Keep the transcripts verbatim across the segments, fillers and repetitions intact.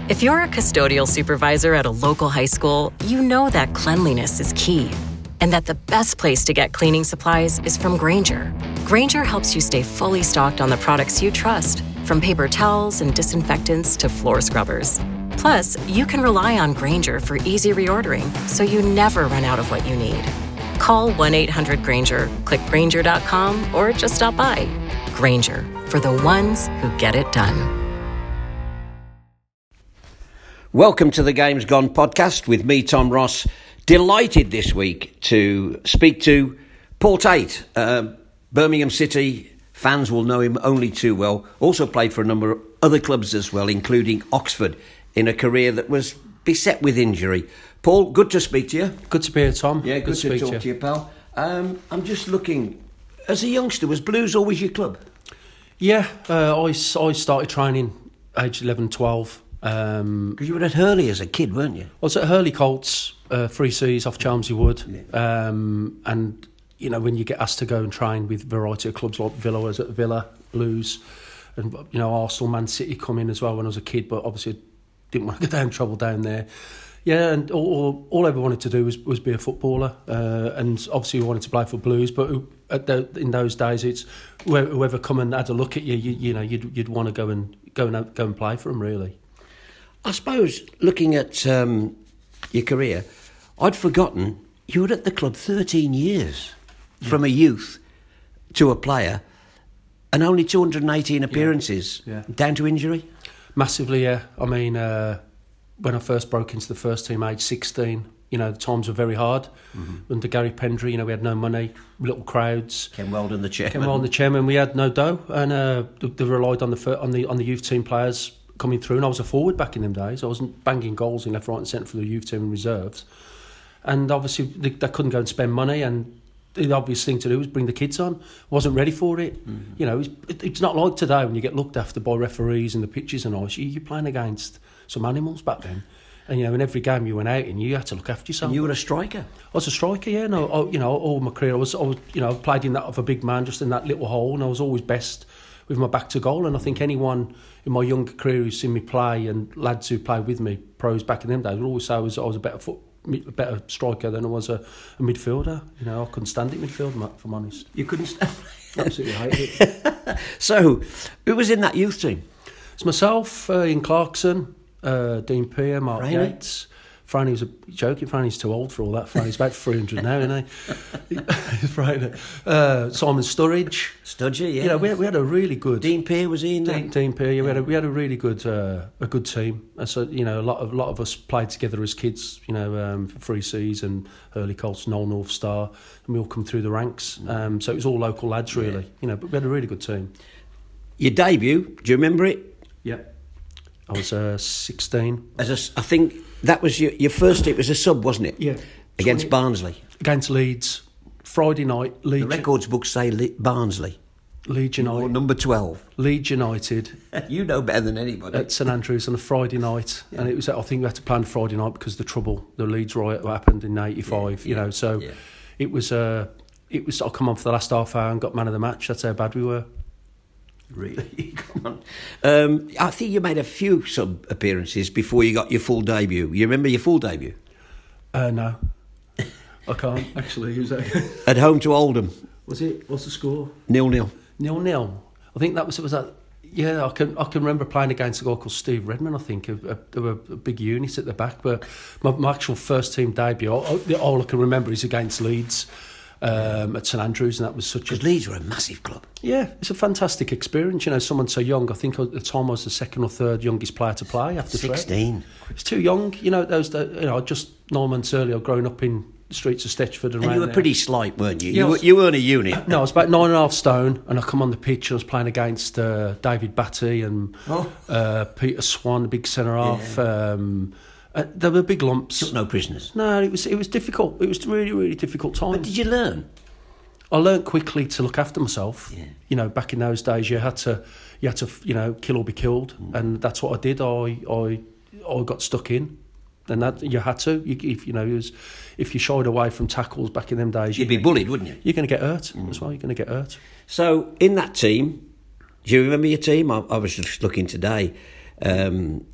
If you're a custodial supervisor at a local high school, you know that cleanliness is key, and that the best place to get cleaning supplies is from Grainger. Grainger helps you stay fully stocked on the products you trust, from paper towels and disinfectants to floor scrubbers. Plus, you can rely on Grainger for easy reordering, so you never run out of what you need. Call one eight hundred Grainger, click Grainger dot com, or just stop by. Grainger, for the ones who get it done. Welcome to the Games Gone podcast with me, Tom Ross. Delighted this week to speak to Paul Tate. Uh, Birmingham City fans will know him only too well. Also played for a number of other clubs as well, including Oxford, in a career that was beset with injury. Paul, good to speak to you. Good to be here, Tom. Yeah, good, good to, to talk to you, to you pal. Um, I'm just looking, as a youngster, was Blues always your club? Yeah, uh, I, I started training age eleven, twelve. Because um, you were at Hurley as a kid, weren't you? I was at Hurley Colts, uh, Three Seas off Chelmsford Wood. Yeah. Um, and, you know, when you get asked to go and train with a variety of clubs like Villa, I was at Villa, Blues, and, you know, Arsenal, Man City come in as well when I was a kid, but obviously didn't want to get down trouble down there. Yeah, and all, all, all I ever wanted to do was, was be a footballer, uh, and obviously we wanted to play for Blues, but at the, in those days, it's whoever, whoever come and had a look at you, you, you know, you'd, you'd want to go and go and go and play for them, really. I suppose, looking at um, your career, I'd forgotten you were at the club thirteen years, yeah. From a youth to a player, and only two hundred eighteen appearances, yeah. Yeah. Down to injury? Massively, yeah. I mean, uh, when I first broke into the first team, age sixteen, you know, the times were very hard. Mm-hmm. Under Gary Pendry, you know, we had no money, little crowds. Ken Weldon, the chairman. Ken Weldon, the chairman. We had no dough, and uh, they, they relied on the on the on the youth team players coming through, and I was a forward back in them days. I wasn't banging goals in left, right and centre for the youth team and reserves. And obviously they, they couldn't go and spend money, and the obvious thing to do was bring the kids on. Wasn't ready for it. Mm-hmm. You know, it's, it, it's not like today when you get looked after by referees and the pitches and all. You, you're playing against some animals back then. And, you know, in every game you went out in, you had to look after yourself. And you were a striker? I was a striker, yeah. No, I, you know, all my career, I was, I was, you know, played in that of a big man, just in that little hole, and I was always best with my back to goal. And I think anyone in my younger career who's seen me play, and lads who played with me, pros back in them days, would always say I was, I was a better foot, a better striker than I was a, a midfielder. You know, I couldn't stand it midfield, if I'm honest. You couldn't stand it? Absolutely hated it. So, who was in that youth team? It's myself, uh, Ian Clarkson, uh, Dean Peer, Mark Franny? Yates. Franny was a, joking, Franny's too old for all that. Franny's about three hundred now, isn't he? Franny. Uh, Simon Sturridge. Studger, yeah. You know, we had, we had a really good... Dean Peer was he in Dean, that? Dean Peer, yeah. We had a, we had a really good uh, a good team. And so, you know, a lot of lot of us played together as kids, you know, um, for Three Seas and Hurley Colts, Knoll North Star, and we all come through the ranks. Um, so it was all local lads, really. Yeah. You know, but we had a really good team. Your debut, do you remember it? Yeah. I was uh, sixteen. As a, I think that was your, your first, it was a sub, wasn't it? Yeah. Against Barnsley. Against Leeds. Friday night. Leeds. The records books say Le- Barnsley. Leeds United. Or number twelve. Leeds United. You know better than anybody. At St Andrews on a Friday night. Yeah. And it was, I think we had to plan Friday night because of the trouble, the Leeds riot happened in eighty-five, yeah, you know, so yeah. it was, uh, it was, I come on for the last half hour and got man of the match. That's how bad we were. Really? Come on. Um, I think you made a few sub appearances before you got your full debut. You remember your full debut? Uh, no. I can't, actually. Who's that? At home to Oldham. Was it? What's the score? Nil-nil. Nil-nil. I think that was, it was that, yeah, I can I can remember playing against a guy called Steve Redmond, I think. A, a, they were a big unit at the back, but my, my actual first team debut, all, all I can remember is against Leeds. Um, at St Andrews, and that was such a... Because Leeds were a massive club. Yeah, it's a fantastic experience. You know, someone so young. I think at the time I was the second or third youngest player to play after sixteen. It's too young. You know, those. You know, just nine months earlier, growing up in the streets of Stetchford and, and you were there. pretty slight, weren't you? Yeah, you, was, were, you weren't a unit. No, I was about nine and a half stone, and I come on the pitch and I was playing against uh, David Batty and oh. uh, Peter Swan, the big centre half. Yeah. Um, uh, there were big lumps. Took no prisoners. No, it was it was difficult. It was really really difficult time. But did you learn? I learnt quickly to look after myself. Yeah. You know, back in those days, you had to, you had to, you know, kill or be killed, mm. and that's what I did. I, I, I got stuck in, and that you had to. You, if you know, it was, if you shied away from tackles back in them days, you'd be bullied, wouldn't you? You're going to get hurt mm. as well. You're going to get hurt. So, in that team, do you remember your team? I, I was just looking today. Um,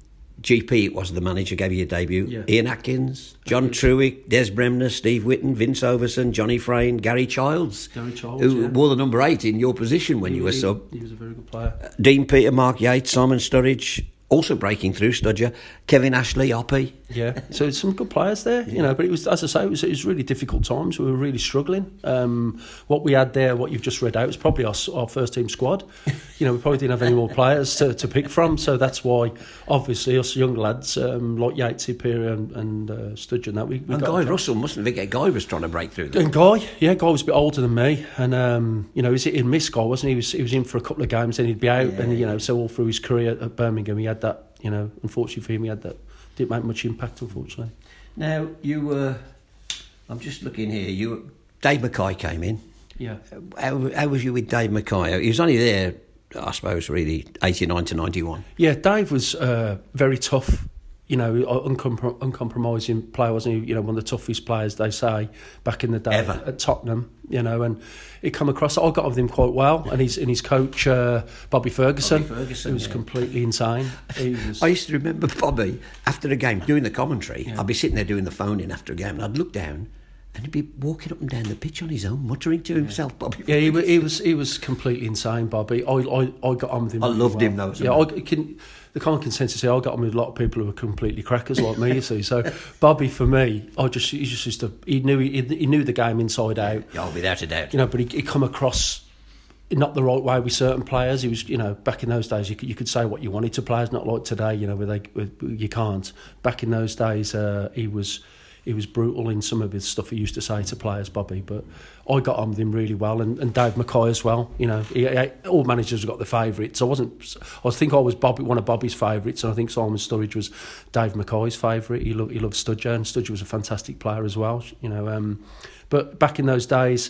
G P, it was the manager, gave you your debut. Yeah. Ian Atkins, John Truick, Des Bremner, Steve Whitten, Vince Overson, Johnny Frayne, Gary Childs. Gary Childs, who yeah. wore the number eight in your position when He- you were he, sub. He was a very good player. Dean Peter, Mark Yates, Simon Sturridge, also breaking through, Studger, Kevin Ashley, Oppie. Yeah, so it's some good players there, you know. But it was, as I say, it was, it was really difficult times. We were really struggling. Um, what we had there, what you've just read out, was probably our, our first team squad. You know, we probably didn't have any more players to, to pick from. So that's why, obviously, us young lads um, like Yatesy, Peary, and, and uh, Studge and that. We, we And got Guy Russell, mustn't forget, Guy was trying to break through. There. And Guy, yeah, Guy was a bit older than me, and um, you know, he was in miss Guy, wasn't he? He was, he was in for a couple of games, then he'd be out, Yeah. and you know, so all through his career at Birmingham, he had that. You know, unfortunately for him, he had that. Didn't make much impact, unfortunately. Now, you were... I'm just looking here. You, Dave Mackay came in. Yeah. How, how was you with Dave Mackay? He was only there, I suppose, really, eighty-nine to ninety-one. Yeah, Dave was uh, very tough. You know, uncomprom- uncompromising player, wasn't he? You know, one of the toughest players, they say, back in the day Ever. at Tottenham. You know, and it come across. I got on with him quite well, and his and his coach uh, Bobby Ferguson, Bobby Ferguson, who was yeah. completely insane. He was, I used to remember Bobby, after the game, doing the commentary. Yeah. I'd be sitting there doing the phone-in after a game, and I'd look down, and he'd be walking up and down the pitch on his own, muttering to himself, Bobby. Yeah, he, wa- he was he was completely insane, Bobby. I I, I got on with him. I really loved well. him, though, as a Yeah, man. I can. The common consensus here, I got on with a lot of people who were completely crackers like me. You see, so Bobby for me, I just he just used to he knew he, he knew the game inside out. Oh, without a doubt. You know, but he, he come across not the right way with certain players. He was, you know, back in those days, you could, you could say what you wanted to players, not like today. You know, where they where you can't. Back in those days, uh, he was. He was brutal in some of his stuff he used to say to players, Bobby, but I got on with him really well, and, and Dave Mackay as well. You know, he, he, all managers have got their favourites. I wasn't. I think I was Bobby, one of Bobby's favourites, and I think Simon Sturridge was Dave Mackay's favourite. He loved he loved Studger, and Studger was a fantastic player as well. You know, um, but back in those days.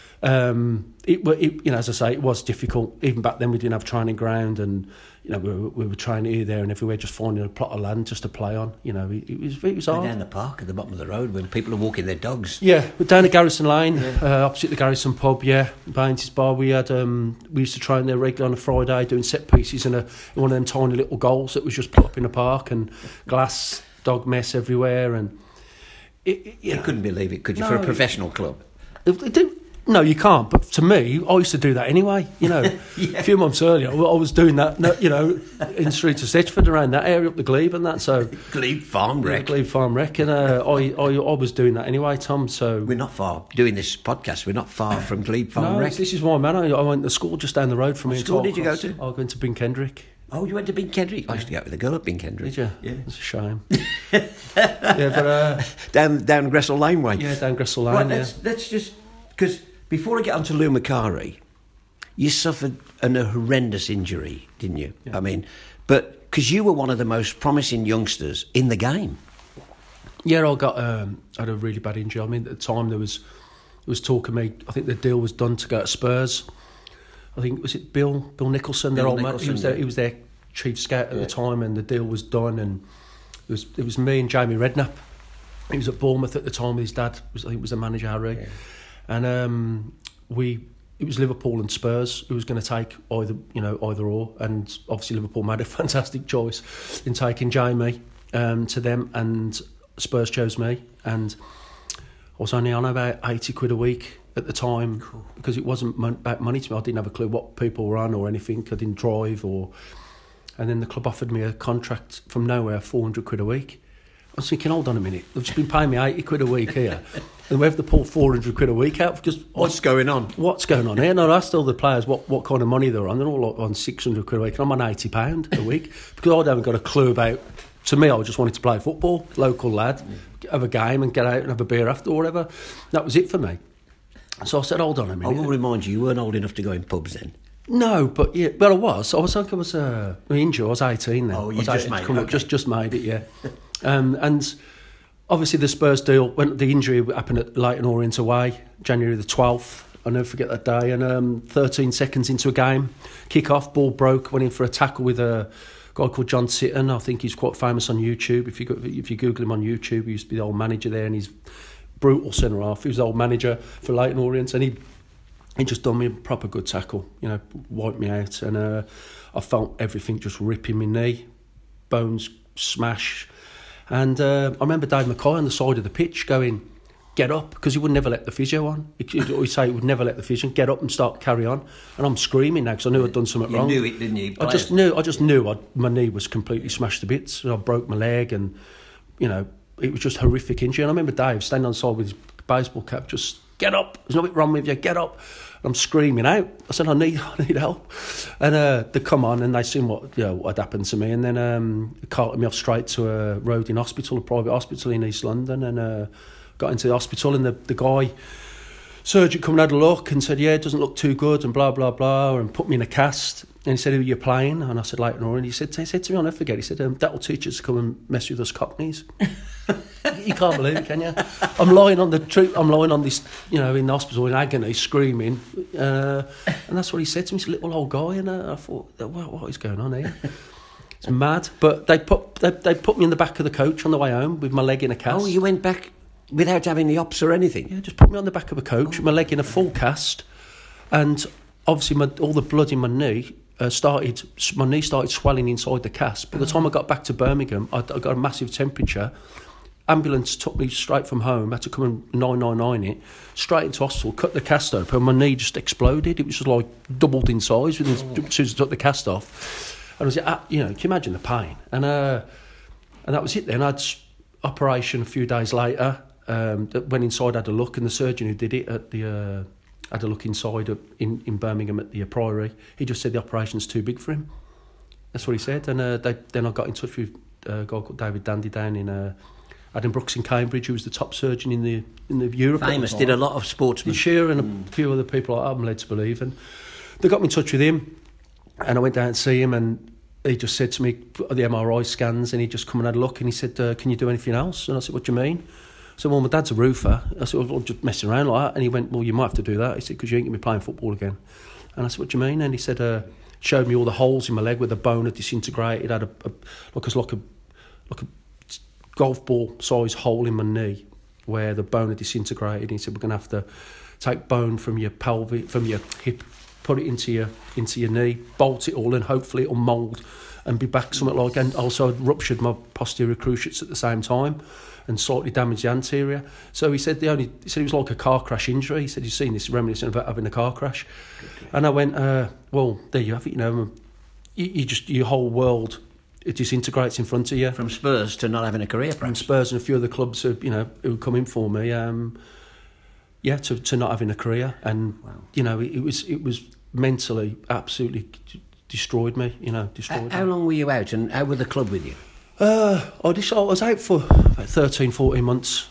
Um, it, it, you know, as I say, it was difficult. Even back then, we didn't have training ground, and you know, we were, we were training here, there, and everywhere, just finding a plot of land just to play on. You know, it, it was it was Way hard. down the park at the bottom of the road when people are walking their dogs. Yeah, we're down at Garrison Lane, uh, opposite the Garrison pub. Yeah, Baines's bar. We had um, we used to train there regularly on a Friday, doing set pieces in a in one of them tiny little goals that was just put up in the park, and glass, dog mess everywhere, and it, it, you You know, couldn't believe it, could you, No. for a professional club? It- it didn't- No, you can't. But to me, I used to do that anyway. You know, Yeah. a few months earlier, I was doing that. You know, in the streets of Stitchford, around that area, up the Glebe and that. So, Glebe Farm the Wreck. Glebe Farm Wreck, and uh, I, I, I was doing that anyway, Tom. So, We're not far, doing this podcast, we're not far from Glebe Farm no, Wreck. this is my man. I, I went to school just down the road from What here. school to did you go Alcross. to? I went to Binkendrick. Oh, you went to Binkendrick? I used to go out with a girl at Binkendrick. Did you? Yeah. It's a shame. yeah, but uh, Down, down Gressel Laneway. yeah, down Gressel Lane. Right, yeah. let's, let's just... Because before I get on to Lou Macari, you suffered an, a horrendous injury, didn't you? Yeah. I mean, but because you were one of the most promising youngsters in the game. Yeah, I got um, had a really bad injury. I mean, at the time there was there was talk of me. I think the deal was done to go to Spurs. I think was it Bill Bill Nicholson, their Bill old man. He Nicholson, was their, yeah. he was their chief scout at Yeah. the time, and the deal was done. And it was it was me and Jamie Redknapp. He was at Bournemouth at the time with his dad. Was, I think was the manager Harry, Yeah. and um, we. It was Liverpool and Spurs who was going to take either, you know, either or, and obviously Liverpool made a fantastic choice in taking Jamie um, to them, and Spurs chose me, and I was only on about eighty quid a week at the time Cool. because it wasn't mon- about money to me. I didn't have a clue what people were on or anything. I didn't drive, or and then the club offered me a contract from nowhere, four hundred quid a week. I was thinking, hold on a minute, they've just been paying me eighty quid a week here, and we have to pull four hundred quid a week out because What's going on? what's going on here? No, I asked all the players what, what kind of money they're on. They're all on six hundred quid a week, and I'm on eighty pounds a week because I haven't got a clue about. To me, I just wanted to play football, local lad, have a game and get out and have a beer after or whatever. That was it for me. So I said, hold on a I minute. will remind you, you weren't old enough to go in pubs then. No, but yeah, well, I was. I was like I was uh, injured. I was eighteen then. Oh, you I was just eighteen, made it, come up, okay. just just made it, yeah. um, and obviously the Spurs deal when the injury happened at Leyton Orient away, January the twelfth. I'll never forget that day. And um, thirteen seconds into a game, kick off, ball broke, went in for a tackle with a guy called John Sitton. I think he's quite famous on YouTube. If you go, if you Google him on YouTube, he used to be the old manager there, and he's brutal centre half. He was the old manager for Leyton Orient, and he he just done me a proper good tackle. You know, wiped me out, and uh, I felt everything just ripping my knee, bones smash. And uh, I remember Dave Mackay on the side of the pitch going, get up, because he would never let the physio on. He'd always say he would never let the physio get up and start carry on. And I'm screaming now because I knew I'd done something you wrong. You knew it, didn't you? I just knew. I just knew I'd, my knee was completely smashed to bits. I broke my leg, and you know it was just horrific injury. And I remember Dave standing on the side with his baseball cap, just get up. There's nothing wrong with you. Get up. And I'm screaming out. I said, I need, I need help. And uh, they come on and they seen what you know what had happened to me, and then um, they carted me off straight to a Rodin hospital, a private hospital in East London, and. Uh, Got into the hospital, and the, the guy, surgeon, come and had a look and said, yeah, it doesn't look too good, and blah, blah, blah, and put me in a cast. And he said, who are you playing? And I said, Leighton Orient. He said, he said to me, I'll never forget, he said, um, that'll teach us to come and mess with us Cockneys. You can't believe it, can you? I'm lying on the tr- I'm lying on this, you know, in the hospital in agony, screaming. Uh, and that's what he said to me, he's a little old guy. And uh, I thought, what, what is going on here? It's mad. But they put, they, they put me in the back of the coach on the way home with my leg in a cast. Oh, you went back... without having the ops or anything? Yeah, just put me on the back of a coach, oh. my leg in a full cast, and obviously my, all the blood in my knee uh, started, my knee started swelling inside the cast. By the time I got back to Birmingham, I, I got a massive temperature. Ambulance took me straight from home, had to come and nine nine nine it, straight into hospital, cut the cast open, and my knee just exploded. It was just like doubled in size within, oh. as soon as I took the cast off. And I was like, ah, you know, can you imagine the pain? And, uh, and that was it then. I had operation a few days later. Um, went inside, had a look, and the surgeon who did it at the uh, had a look inside in, in Birmingham at the uh, Priory. He just said the operation's too big for him. That's what he said. And uh, they, then I got in touch with a guy called David Dandy down in uh, Adam Brooks in Cambridge, who was the top surgeon in the in the Europe. Famous, did a lot of sportsmen. Shearer and mm. a few other people I'm led to believe. And they got me in touch with him, and I went down to see him, and he just said to me, the M R I scans, and he just come and had a look, and he said, uh, can you do anything else? And I said, what do you mean? I said, well, my dad's a roofer. I said, well, I'm just messing around like that. And he went, well, you might have to do that. He said, because you ain't going to be playing football again. And I said, what do you mean? And he said, uh, showed me all the holes in my leg where the bone had disintegrated. Had a, a like a like a like a golf ball size hole in my knee where the bone had disintegrated. And he said, we're going to have to take bone from your pelvic, from your hip, put it into your into your knee, bolt it all, and hopefully it'll mould and be back something like. And also I'd ruptured my posterior cruciates at the same time and slightly damaged the anterior. So he said the only he said it was like a car crash injury. He said, you've seen this reminiscent of having a car crash. And I went, uh, well, there you have it. You know, you, you just your whole world it disintegrates in front of you. From Spurs to not having a career, perhaps. From Spurs and a few other clubs who you know who come in for me. Um, yeah, to to not having a career, and wow. you know it, it was it was mentally absolutely destroyed me. You know, destroyed. How, how long were you out, and how were the club with you? Uh, I, just, I was out for about thirteen, fourteen months,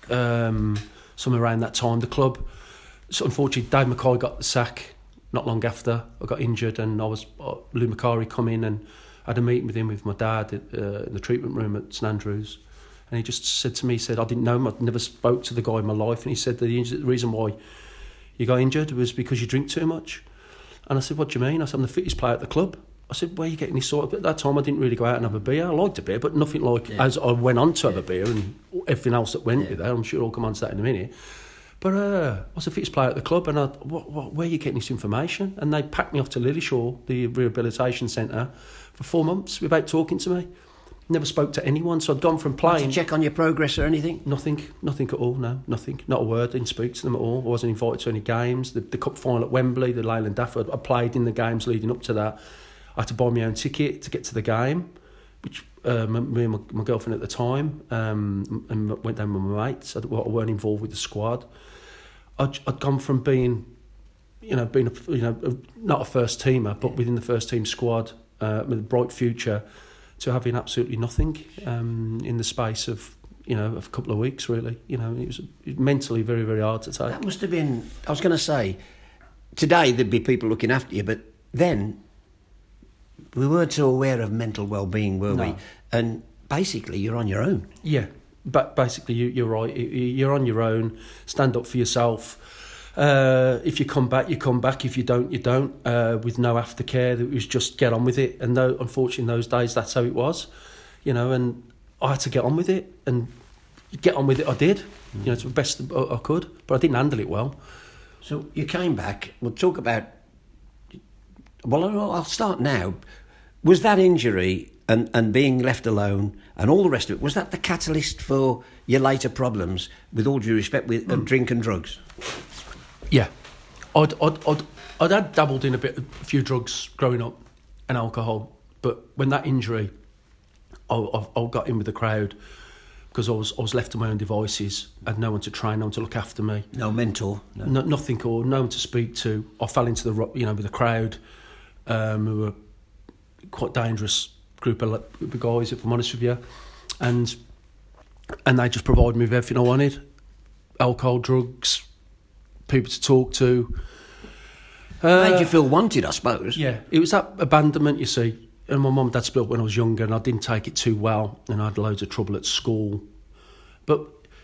um, somewhere around that time. The club, so unfortunately, Dave Mackay got the sack not long after. I got injured, and I was uh, Lou Macari come in, and I had a meeting with him with my dad at, uh, in the treatment room at St Andrews, and he just said to me, he said, I didn't know him, I'd never spoke to the guy in my life, and he said that the, the reason why you got injured was because you drink too much. And I said, what do you mean? I said, I'm the fittest player at the club. I said, where are you getting this sort of... At that time, I didn't really go out and have a beer. I liked a beer, but nothing like... Yeah. As I went on to have a beer and everything else that went yeah. with that. I'm sure I'll come on to that in a minute. But uh, I was the fittest player at the club, and I, what, what, where are you getting this information? And they packed me off to Lillyshaw, the rehabilitation centre, for four months without talking to me. Never spoke to anyone, so I'd gone from playing... Did you check on your progress or anything? Nothing, nothing at all, no, nothing. Not a word, didn't speak to them at all. I wasn't invited to any games. The, the cup final at Wembley, the Leyland Dafford, I played in the games leading up to that. I had to buy my own ticket to get to the game, which uh, me and my, my girlfriend at the time, um, and went down with my mates. I weren't involved with the squad. I'd, I'd gone from being, you know, being a, you know, a, not a first teamer, but within the first team squad uh, with a bright future, to having absolutely nothing um, in the space of, you know, of a couple of weeks. Really, you know, it was mentally very, very hard to take. That must have been. I was going to say, today there'd be people looking after you, but then. We weren't so aware of mental well-being, were no. we? And basically, you're on your own. Yeah, but basically, you, you're right. You're on your own. Stand up for yourself. Uh, if you come back, you come back. If you don't, you don't. Uh, with no aftercare, it was just get on with it. And though, unfortunately, in those days, that's how it was. You know, and I had to get on with it. And get on with it, I did. Mm. You know, to the best I could. But I didn't handle it well. So you came back. We'll talk about... Well, I'll start now. Was that injury and, and being left alone and all the rest of it, was that the catalyst for your later problems, with all due respect, with mm. drink and drugs? Yeah. I'd, I'd, I'd, I'd had dabbled in a bit, a few drugs growing up and alcohol, but when that injury, I, I, I got in with the crowd because I was I was left to my own devices. I had no one to train, no one to look after me. No mentor? No. no nothing, or no one to speak to. I fell into the, you know, with the crowd, um, who were quite dangerous group of, group of guys, if I'm honest with you. And and they just provided me with everything I wanted. Alcohol, drugs, people to talk to. Uh, Made you feel wanted, I suppose. Yeah, it was that abandonment, you see. And my mum and dad split up when I was younger, and I didn't take it too well, and I had loads of trouble at school. But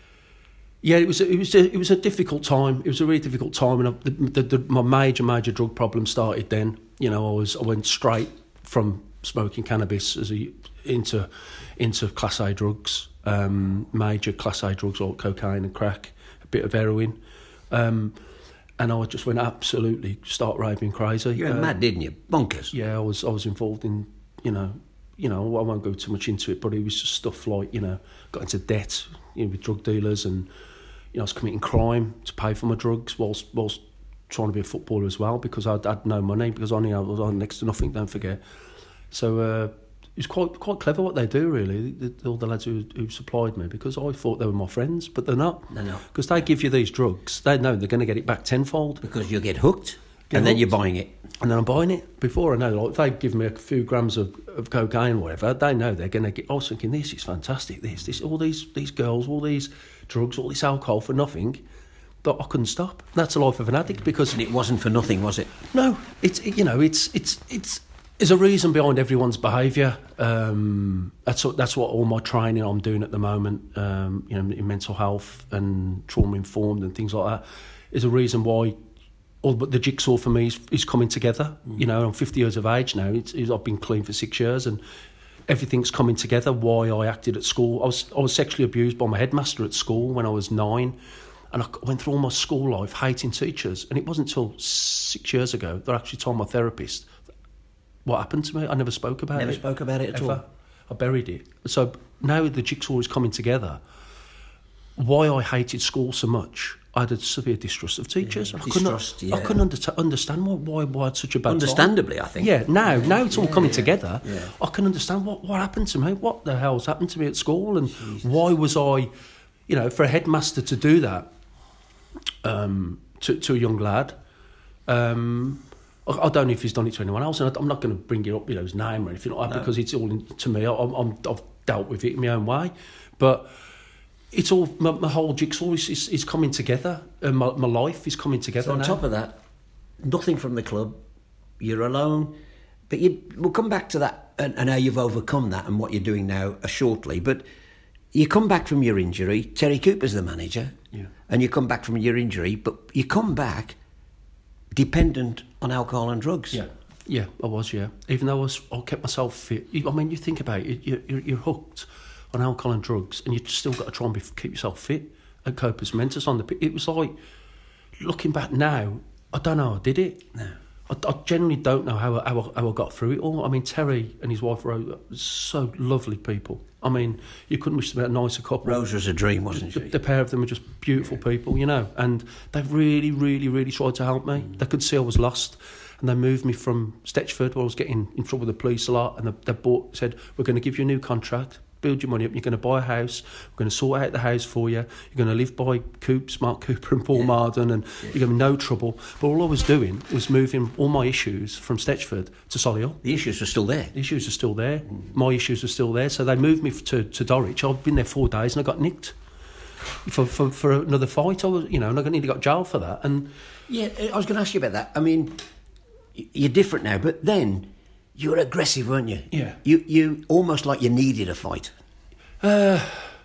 yeah, it was a, it was a, it was a difficult time. It was a really difficult time, and I, the, the, the, my major major drug problem started then. You know, I was I went straight from smoking cannabis as a, into into Class A drugs, um, major Class A drugs like cocaine and crack, a bit of heroin. Um, And I just went absolutely start raving crazy. You went uh, mad, didn't you? Bonkers. Yeah, I was. I was involved in, you know, you know. I won't go too much into it, but it was just stuff like, you know, got into debt, you know, with drug dealers, and you know, I was committing crime to pay for my drugs whilst whilst trying to be a footballer as well, because I'd had no money, because I only I was on next to nothing. Don't forget. So uh, it was quite quite clever what they do, really. The, the, all the lads who, who supplied me, because I thought they were my friends, but they're not. No, no. Because they give you these drugs, they know they're going to get it back tenfold. Because you get hooked, get and hooked, then you're buying it. And then I'm buying it. Before I know, like, if they give me a few grams of, of cocaine or whatever, they know they're going to get... I was thinking, this is fantastic, this, this, all these these girls, all these drugs, all this alcohol for nothing, but I couldn't stop. That's the life of an addict, because... And it wasn't for nothing, was it? No, it's, it, you know, it's... it's it's There's a reason behind everyone's behaviour. Um, that's what, that's what all my training I'm doing at the moment, um, you know, in mental health and trauma informed and things like that, is a reason why all but the jigsaw for me is, is coming together. Mm. You know, I'm fifty years of age now. It's, it's, I've been clean for six years, and everything's coming together. Why I acted at school, I was I was sexually abused by my headmaster at school when I was nine, and I went through all my school life hating teachers. And it wasn't until six years ago that I actually told my therapist what happened to me. I never spoke about never it. Never spoke about it at ever. all? I buried it. So now the jigsaw is coming together. Why I hated school so much, I had a severe distrust of teachers. Yeah, I distrust, couldn't, yeah. I couldn't under- understand why, why why I had such a bad Understandably, time. I think. Yeah, now, now it's all yeah, coming yeah, together. Yeah. I can understand what, what happened to me. What the hell's happened to me at school, and Jesus. Why was I, you know, for a headmaster to do that um, to, to a young lad. Um, I don't know if he's done it to anyone else, and I'm not going to bring it up, you know, his name or anything like that, no. because it's all in, to me. I'm, I'm, I've dealt with it in my own way, but it's all my, my whole jigsaw is, is, is coming together, and my, my life is coming together. So on now. top of that, nothing from the club. You're alone, but you, we'll come back to that and, and how you've overcome that and what you're doing now uh, shortly. But you come back from your injury. Terry Cooper's the manager, yeah. and you come back from your injury, but you come back dependent on alcohol and drugs. Yeah, yeah, I was. Yeah, even though I was, I kept myself fit. I mean, you think about it. You, you're, you're hooked on alcohol and drugs, and you've still got to try and be, keep yourself fit. And Cooper's Mentis on the. It was like, looking back now, I don't know how I did it. No. I, I genuinely don't know how I, how, I, how I got through it all. I mean, Terry and his wife Rose, so lovely people. I mean, you couldn't wish them a nicer couple. Rose was a dream, wasn't the, she? The pair of them are just beautiful people, you know. And they really, really, really tried to help me. Mm. They could see I was lost, and they moved me from Stetchford, where I was getting in trouble with the police a lot. And they, they bought, said, "We're going to give you a new contract. Build your money up. You're going to buy a house. We're going to sort out the house for you. You're going to live by Coops, Mark Cooper and Paul yeah. Marden, and yeah. you're going to have no trouble." But all I was doing was moving all my issues from Stetchford to Solihull. The issues are still there. The issues are still there. Mm. My issues are still there. So they moved me to, to Dorwich. I've been there four days and I got nicked for for, for another fight. I was, you know, and I nearly got jailed for that. And yeah, I was going to ask you about that. I mean, you're different now, but then you were aggressive, weren't you? Yeah. You you almost like you needed a fight. Uh,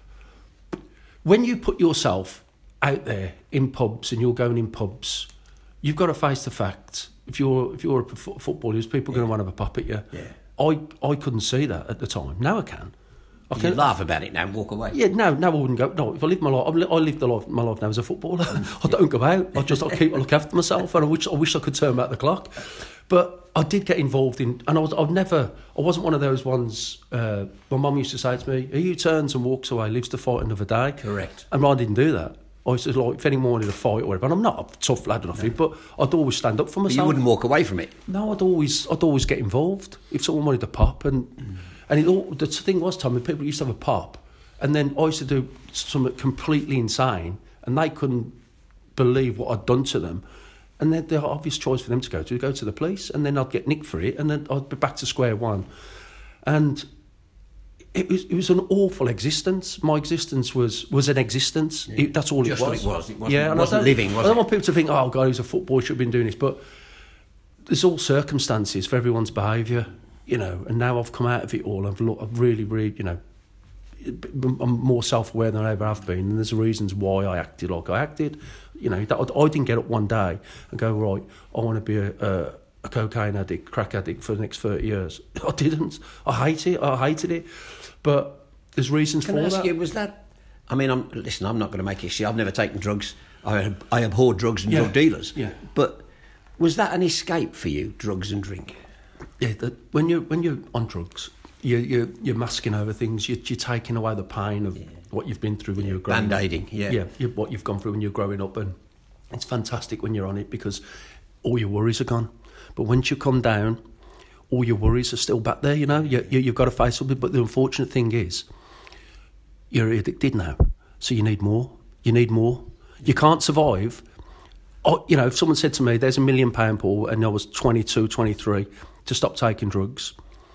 when you put yourself out there in pubs and you're going in pubs, you've got to face the fact. If you're if you're a f- footballer, there's people yeah. going to want to have a pop at you. Yeah. I I couldn't see that at the time. Now I can. I you can laugh about it now and walk away. Yeah, no, no, I wouldn't go. No, if I live my life, I live the life, my life now as a footballer. I don't go out. I just I keep I look after myself, and I wish I wish I could turn back the clock. But I did get involved in, and I was, I've never, I wasn't one of those ones. Uh, my mum used to say to me, "He who turns and walks away lives to fight another day." Correct. And I didn't do that. I was just like, if anyone wanted a fight or whatever, and I'm not a tough lad or nothing, no. but I'd always stand up for myself. But you wouldn't walk away from it. No, I'd always, I'd always get involved if someone wanted to pop, and mm. and it all, the thing was, Tommy, people used to have a pop, and then I used to do something completely insane, and they couldn't believe what I'd done to them. And then the obvious choice for them to go to go to the police, and then I'd get nicked for it, and then I'd be back to square one. And it was it was an awful existence. My existence was was an existence. Yeah. It, that's all Just it was. What it was. It wasn't, yeah, it wasn't living. Was I don't it? want people to think, "Oh, God, he's a footballer, should have been doing this." But there's all circumstances for everyone's behaviour, you know. And now I've come out of it all. I've looked, I've really, really, you know, I'm more self-aware than I ever have been, and there's reasons why I acted like I acted. You know, that I didn't get up one day and go, right, I want to be a, a, a cocaine addict, crack addict for the next thirty years. I didn't. I hate it. I hated it. But there's reasons Can for I ask that. you, was that... I mean, I'm, listen, I'm not going to make issue. I've never taken drugs. I, I abhor drugs and yeah. drug dealers. Yeah. But was that an escape for you, drugs and drink? Yeah, that when, you're, when you're on drugs, you're, you're, you're masking over things. You're, you're taking away the pain of... Yeah. What you've been through when yeah, you were growing up. Band-aiding, yeah. Yeah, you, what you've gone through when you're growing up. And it's fantastic when you're on it because all your worries are gone. But once you come down, all your worries are still back there, you know. You, you, you've got to face something. But the unfortunate thing is, you're addicted now. So you need more. You need more. You can't survive. Oh, you know, if someone said to me, there's a million pound, Paul, and I was twenty-two, twenty-three, to stop taking drugs,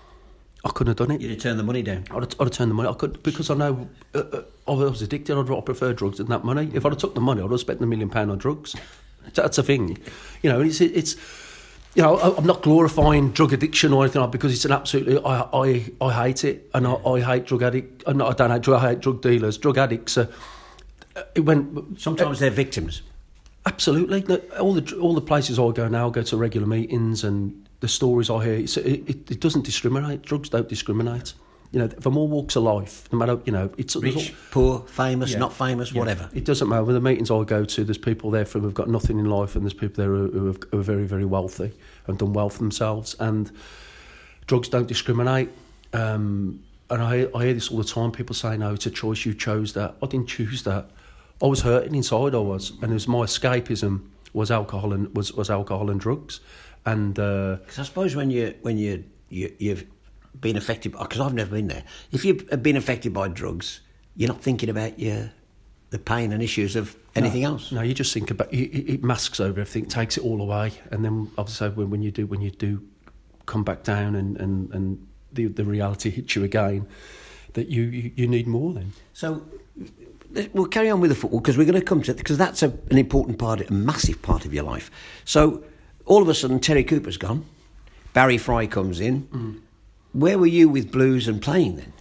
I couldn't have done it. You'd have turned the money down. I'd have, I'd have turned the money. I could because I know uh, uh, I was addicted. I'd, I prefer drugs than that money. If I'd have took the money, I'd have spent a million pound on drugs. That's a thing, you know. It's it's you know I, I'm not glorifying drug addiction or anything like that because it's an absolutely I I, I hate it and I, I hate drug addict. I don't hate drug. I hate drug dealers. Drug addicts. Are, it went sometimes uh, they're victims. Absolutely. All the all the places I go now, I go to regular meetings and. The stories I hear, it's, it, it, it doesn't discriminate. Drugs don't discriminate. You know, from all walks of life, no matter, you know, it's... Rich, all, poor, famous, yeah, not famous, yeah. whatever. It doesn't matter. When the meetings I go to, there's people there from who've got nothing in life and there's people there who, who, have, who are very, very wealthy and done well for themselves. And drugs don't discriminate. Um, and I, I hear this all the time. People say, no, it's a choice. You chose that. I didn't choose that. I was hurting inside, I was. And it was my escapism was alcohol and was, was alcohol and drugs. And uh, I suppose when you when you, you you've been affected, because I've never been there. If you've been affected by drugs, you're not thinking about your the pain and issues of anything no, else. No, you just think about it, it masks over everything, takes it all away, and then obviously when, when you do when you do come back down and, and, and the the reality hits you again, that you, you, you need more then. So we'll carry on with the football because we're going to come to it because that's a, an important part, a massive part of your life. So. All of a sudden, Terry Cooper's gone. Barry Fry comes in. Mm. Where were you with blues and playing then?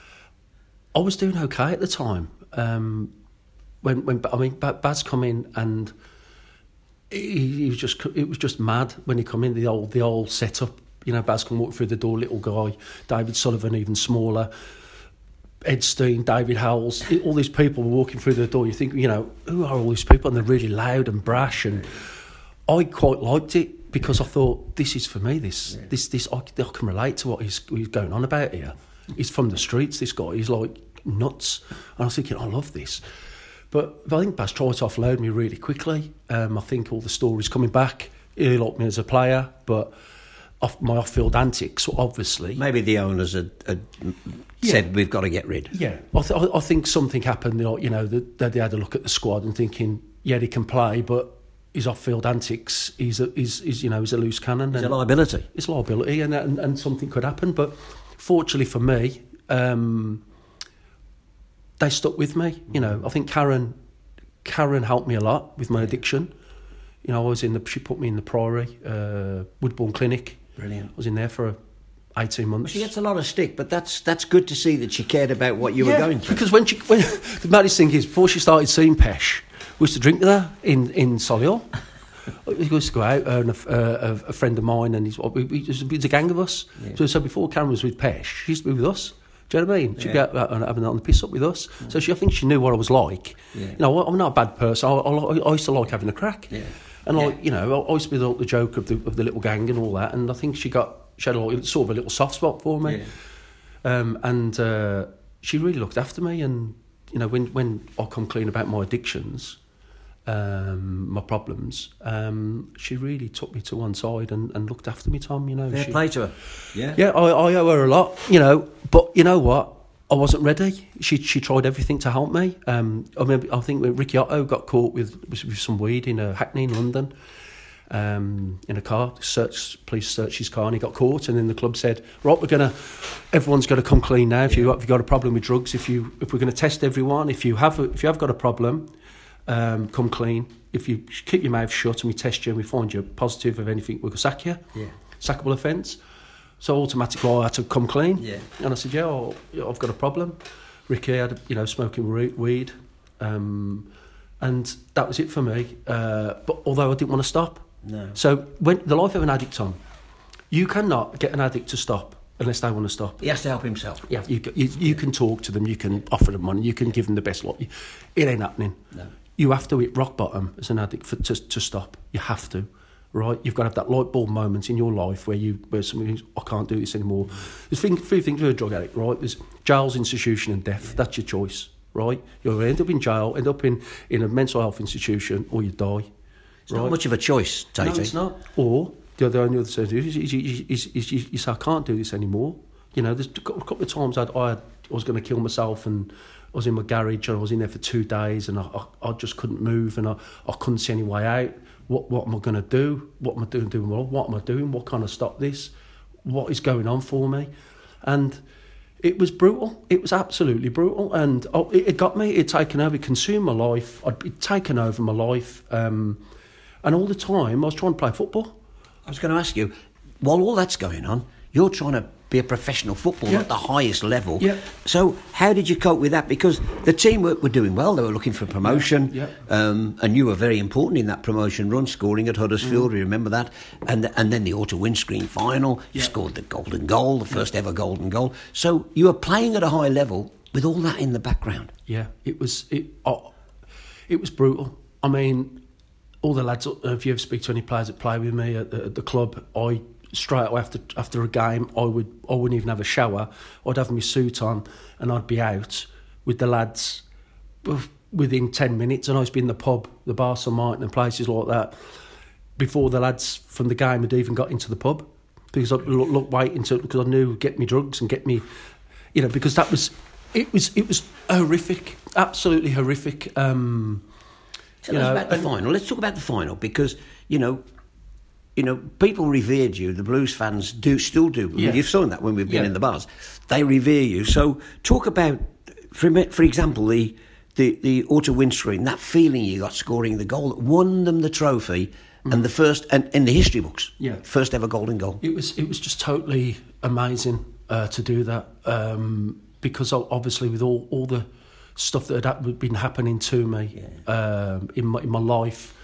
I was doing okay at the time. Um, when, when I mean, Baz come in and he, he was just it was just mad when he come in. The old the old setup, you know. Baz can walk through the door, little guy. David Sullivan, even smaller. Ed Steen, David Howells, all these people were walking through the door. You think, you know, who are all these people? And they're really loud and brash and. I quite liked it because I thought this is for me. This, yeah. this, this. I, I can relate to what he's, he's going on about here. He's from the streets. This guy, he's like nuts. And I was thinking, I love this. But, but I think Baz tried to offload me really quickly. Um, I think all the stories coming back. He liked me as a player, but off, my off-field antics, obviously. Maybe the owners had, had yeah. said we've got to get rid. Yeah, I, th- I think something happened. You know, that they had a look at the squad and thinking, yeah, he can play, but. His off-field antics, he's, a, he's, he's, you know, he's a loose cannon. He's a liability. It's a liability, and, and and something could happen. But fortunately for me, um, they stuck with me. You know, I think Karen, Karen helped me a lot with my addiction. You know, I was in the. She put me in the Priory, uh, Woodbourne Clinic. Brilliant. I was in there for eighteen months. Well, she gets a lot of stick, but that's that's good to see that she cared about what you yeah, were going through. Because when she, when, the maddest thing is, before she started seeing Pesh. We used to drink with her in, in Solihull. We used to go out, and a, uh, a friend of mine, and he's, we, we, it was a gang of us. Yeah. So, so before Karen was with Pesh, she used to be with us. Do you know what I mean? She'd yeah. be out, out having on the piss up with us. Yeah. So she, I think she knew what I was like. Yeah. You know, I'm not a bad person. I, I, I used to like having a crack. Yeah. And Yeah. like, you know, I used to be the, the joke of the of the little gang and all that. And I think she got she had a little, sort of a little soft spot for me. Yeah. Um, and uh, she really looked after me. And you know, when when I come clean about my addictions, um, my problems, um, she really took me to one side and, and looked after me, Tom. You know, Fair she, play to her. Yeah. Yeah, I, I owe her a lot. You know, but you know what? I wasn't ready. She she tried everything to help me. Um, I remember, I think when Ricky Otto got caught with, with, with some weed in a Hackney in London, um, in a car. Search, police searched his car and he got caught. And then the club said, "Right, we're gonna, everyone's got to come clean now. If you if you got a problem with drugs, if you if we're going to test everyone, if you have a, if you have got a problem, um, come clean. If you keep your mouth shut and we test you and we find you positive of anything, we'll sack you. Yeah. Sackable offence." So automatically I had to come clean. Yeah. And I said, yeah, oh, I've got a problem. Ricky had, you know, smoking weed. Um, and that was it for me. Uh, but although I didn't want to stop. No. So when the life of an addict, Tom, you cannot get an addict to stop unless they want to stop. He has to help himself. Yeah, you, you, you can talk to them, you can offer them money, you can give them the best lot. It ain't happening. No. You have to hit rock bottom as an addict for, to, to stop. You have to. Right, you've got to have that light bulb moment in your life where you, where somebody thinks, I can't do this anymore. There's three, three things with a drug addict, right? There's jails, institution, and death. Yeah. That's your choice, right? You'll end up in jail, end up in, in a mental health institution, or you die. It's right? Not much of a choice, Tatey. No, it's not. Or the other only other side is, is, is, is, is you, you say, I can't do this anymore. You know, there's a couple of times I'd, I, had, I was going to kill myself, and I was in my garage, and I was in there for two days, and I, I, I just couldn't move, and I, I couldn't see any way out. What what am I going to do? What am I doing? Doing well? What am I doing? What can I stop this? What is going on for me? And it was brutal. It was absolutely brutal. And oh, it, it got me. It taken over, it consumed my life. I'd be taken over my life. Um, and all the time, I was trying to play football. I was going to ask you, while all that's going on, you're trying to be a professional footballer Yeah. at the highest level. Yeah. So how did you cope with that? Because the team were, were doing well. They were looking for promotion. Yeah. Um, and you were very important in that promotion run, scoring at Huddersfield. Mm. You remember that? And and then the Auto Windscreen final. You Yeah. scored the golden goal, the first ever golden goal. So you were playing at a high level with all that in the background. Yeah, it was it. Oh, it was brutal. I mean, all the lads. If you ever speak to any players that play with me at the, at the club, I. Straight away after after a game, I would I wouldn't even have a shower. I'd have my suit on and I'd be out with the lads within ten minutes, and I'd be in the pub, the Bar St Martin and places like that before the lads from the game had even got into the pub, because I'd look, look waiting to because I knew get me drugs and get me, you know, because that was it was it was horrific, absolutely horrific. Um, Tell you us know, about the and- final. Let's talk about the final because you know. You know, people revered you. The Blues fans do still do. Yeah. You've seen that when we've been Yeah. in the bars. They revere you. So, talk about, for for example, the the the Auto Windscreen. That feeling you got scoring the goal that won them the trophy, mm. and the first and in the history books. Yeah. First ever golden goal. It was it was just totally amazing uh, to do that um, because obviously with all, all the stuff that had been happening to me Yeah. um, in my in my life,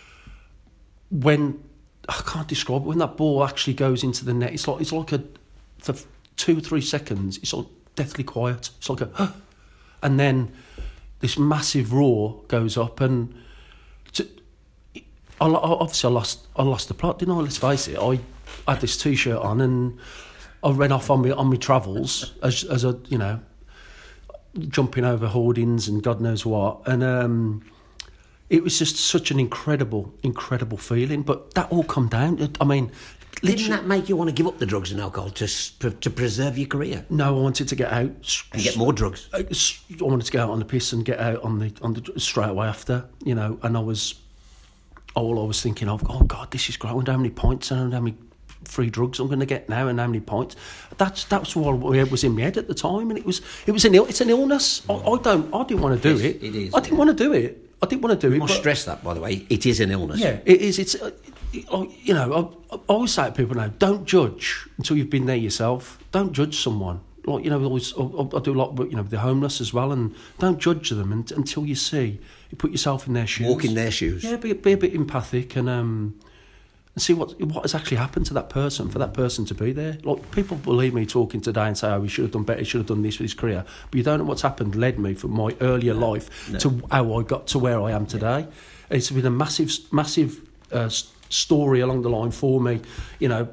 when I can't describe it, when that ball actually goes into the net, it's like it's like a for two or three seconds, it's like deathly quiet. It's like a, and then this massive roar goes up, and to, I, obviously I lost I lost the plot, didn't I? Let's face it, I had this T-shirt on and I ran off on my on my travels as as a you know jumping over hoardings and God knows what, and. Um, It was just such an incredible, incredible feeling. But that all come down. I mean, didn't that make you want to give up the drugs and alcohol to to preserve your career? No, I wanted to get out and get more drugs. I wanted to get out on the piss and get out on the on the straight away after, you know. And I was all I was thinking of. Oh God, this is great. I wonder how many points and how many free drugs I'm going to get now, and how many points. That's that's what was in my head at the time, and it was it was an Ill, it's an illness. I, I don't I didn't want to do yes, it. It is. I didn't want to do it. I didn't want to do you it. must but, stress that, by the way. It is an illness. Yeah, it is. It's, uh, you know, I, I always say to people now, don't judge until you've been there yourself. Don't judge someone. Like, you know, always, I, I do a lot with, you know, the homeless as well, and don't judge them until you see, you put yourself in their shoes. Walk in their shoes. Yeah, be, be a bit empathic and um, and see what what has actually happened to that person, for that person to be there. Like, people believe me talking today and say, oh, he should have done better, he should have done this with his career. But you don't know what's happened, led me from my earlier no, life no. to how I got to where I am today. Yeah. It's been a massive, massive uh, story along the line for me, you know,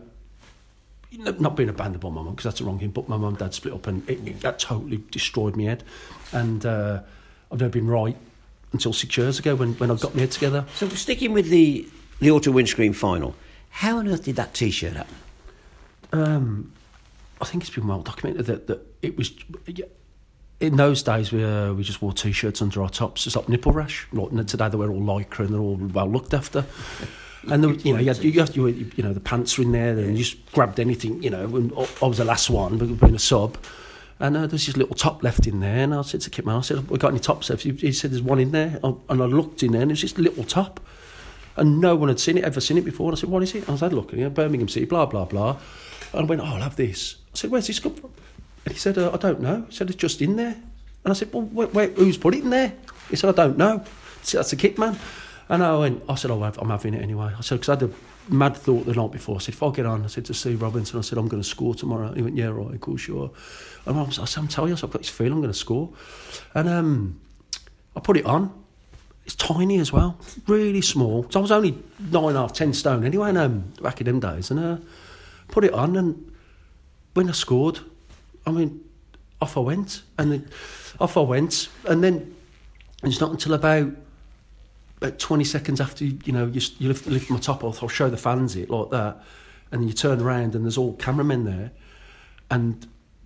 not being abandoned by my mum, because that's the wrong thing, but my mum and dad split up, and it, it, that totally destroyed my head. And uh, I've never been right until six years ago when, when I got my head together. So sticking with the, the Auto Windscreen final, how on earth did that T-shirt happen? Um, I think it's been well documented that, that it was... In those days, we uh, we just wore T-shirts under our tops. It's like nipple rash. Like, today they wear all lycra and they're all well looked after. And there, you know, you, had, you, had, you, you know, the pants were in there, and you just grabbed anything. You know, and I was the last one, being a sub, and uh, there's this little top left in there. And I said to Kit Man, I said, "We got any tops left?" He said, "There's one in there." And I looked in there, and it was this little top, and no one had seen it, ever seen it before. And I said, "What is it?" I was like, "Looking, yeah, Birmingham City, blah blah blah." And I went, "Oh, I'll have this." I said, "Where's this come from?" And he said, uh, "I don't know." He said, "It's just in there." And I said, "Well, wait, wait, who's put it in there?" He said, "I don't know." I said, "That's a Kit Man." And I went, I said, oh, I'm having it anyway. I said, because I had a mad thought the night before. I said, if I get on, I said to Steve Robinson, I said, I'm going to score tomorrow. He went, yeah, right, of course you are. And I was, I said, I'm telling you, I've got this feeling I'm going to score. And um, I put it on. It's tiny as well, really small. So I was only nine and a half, ten stone anyway, and, um, back in them days. And uh, put it on, and when I scored, I mean, off I went. And then, off I went. And then it's not until about... About twenty seconds after, you know, you, you lift, lift my top off, I'll show the fans it like that, and then you turn around and there's all cameramen there, and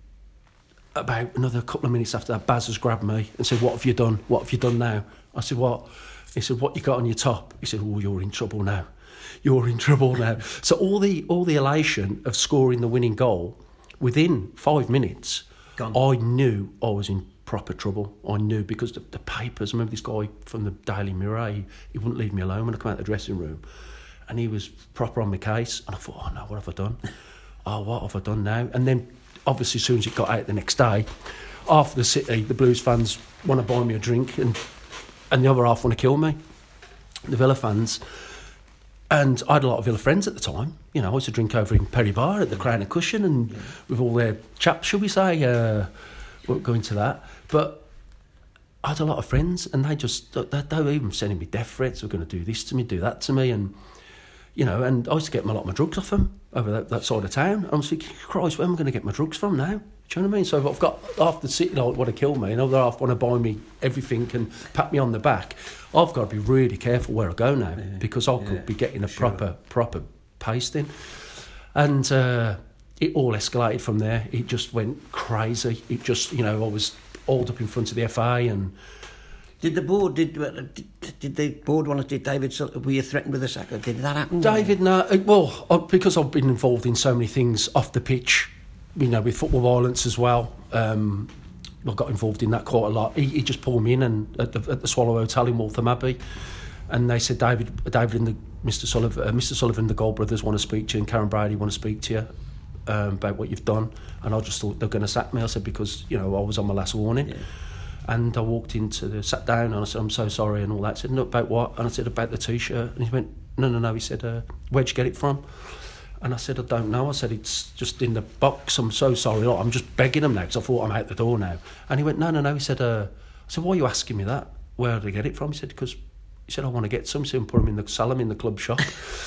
about another couple of minutes after that, Baz has grabbed me and said, "What have you done? What have you done now?" I said, "What?" He said, "What you got on your top?" He said, "Oh, you're in trouble now. You're in trouble now." So all the all the elation of scoring the winning goal, within five minutes, Gone. I knew I was in proper trouble. I knew, because the, the papers, I remember this guy from the Daily Mirror, he, he wouldn't leave me alone when I come out of the dressing room, and he was proper on my case, and I thought, oh no, what have I done? oh, what have I done now? And then, obviously, as soon as it got out the next day, half the city, the Blues fans, want to buy me a drink, and and the other half want to kill me, the Villa fans. And I had a lot of Villa friends at the time. You know, I used to drink over in Perry Bar at the Crown and Cushion, and yeah. with all their chaps, shall we say, uh, won't go into that. But I had a lot of friends, and they just, they, they were even sending me death threats. They were going to do this to me, do that to me. And, you know, and I used to get a lot of my drugs off them over that, that side of town. I was thinking, Christ, where am I going to get my drugs from now? Do you know what I mean? So I've got half the city like, want to kill me, and the other half want to buy me everything and pat me on the back. I've got to be really careful where I go now, yeah, because I yeah, could be getting a sure. proper proper pasting. And uh, it all escalated from there. It just went crazy. It just, you know, I was hauled up in front of the F A. And did the board did did, did the board want to? Did David? Were you threatened with a sack? Did that happen? David, no. Well, I, because I've been involved in so many things off the pitch, you know, with football violence as well. Um, I got involved in that quite a lot. He, he just pulled me in and at the, at the Swallow Hotel in Waltham Abbey, and they said, David, David and the Mister Sullivan, uh, Mister Sullivan, the Gold brothers want to speak to you, and Karen Brady want to speak to you um, about what you've done. And I just thought they're going to sack me. I said, because, you know, I was on my last warning. Yeah. And I walked into the, sat down, and I said, I'm so sorry and all that. I said, no, about what? And I said, about the T-shirt. And he went, no, no, no. He said, uh, where'd you get it from? And I said, I don't know. I said, it's just in the box. I'm so sorry. Look, I'm just begging him now because I thought I'm out the door now. And he went, no, no, no. He said, uh, I said, why are you asking me that? Where did I get it from? He said, because, he said, I want to get some. So I put them in the, sell them in the club shop.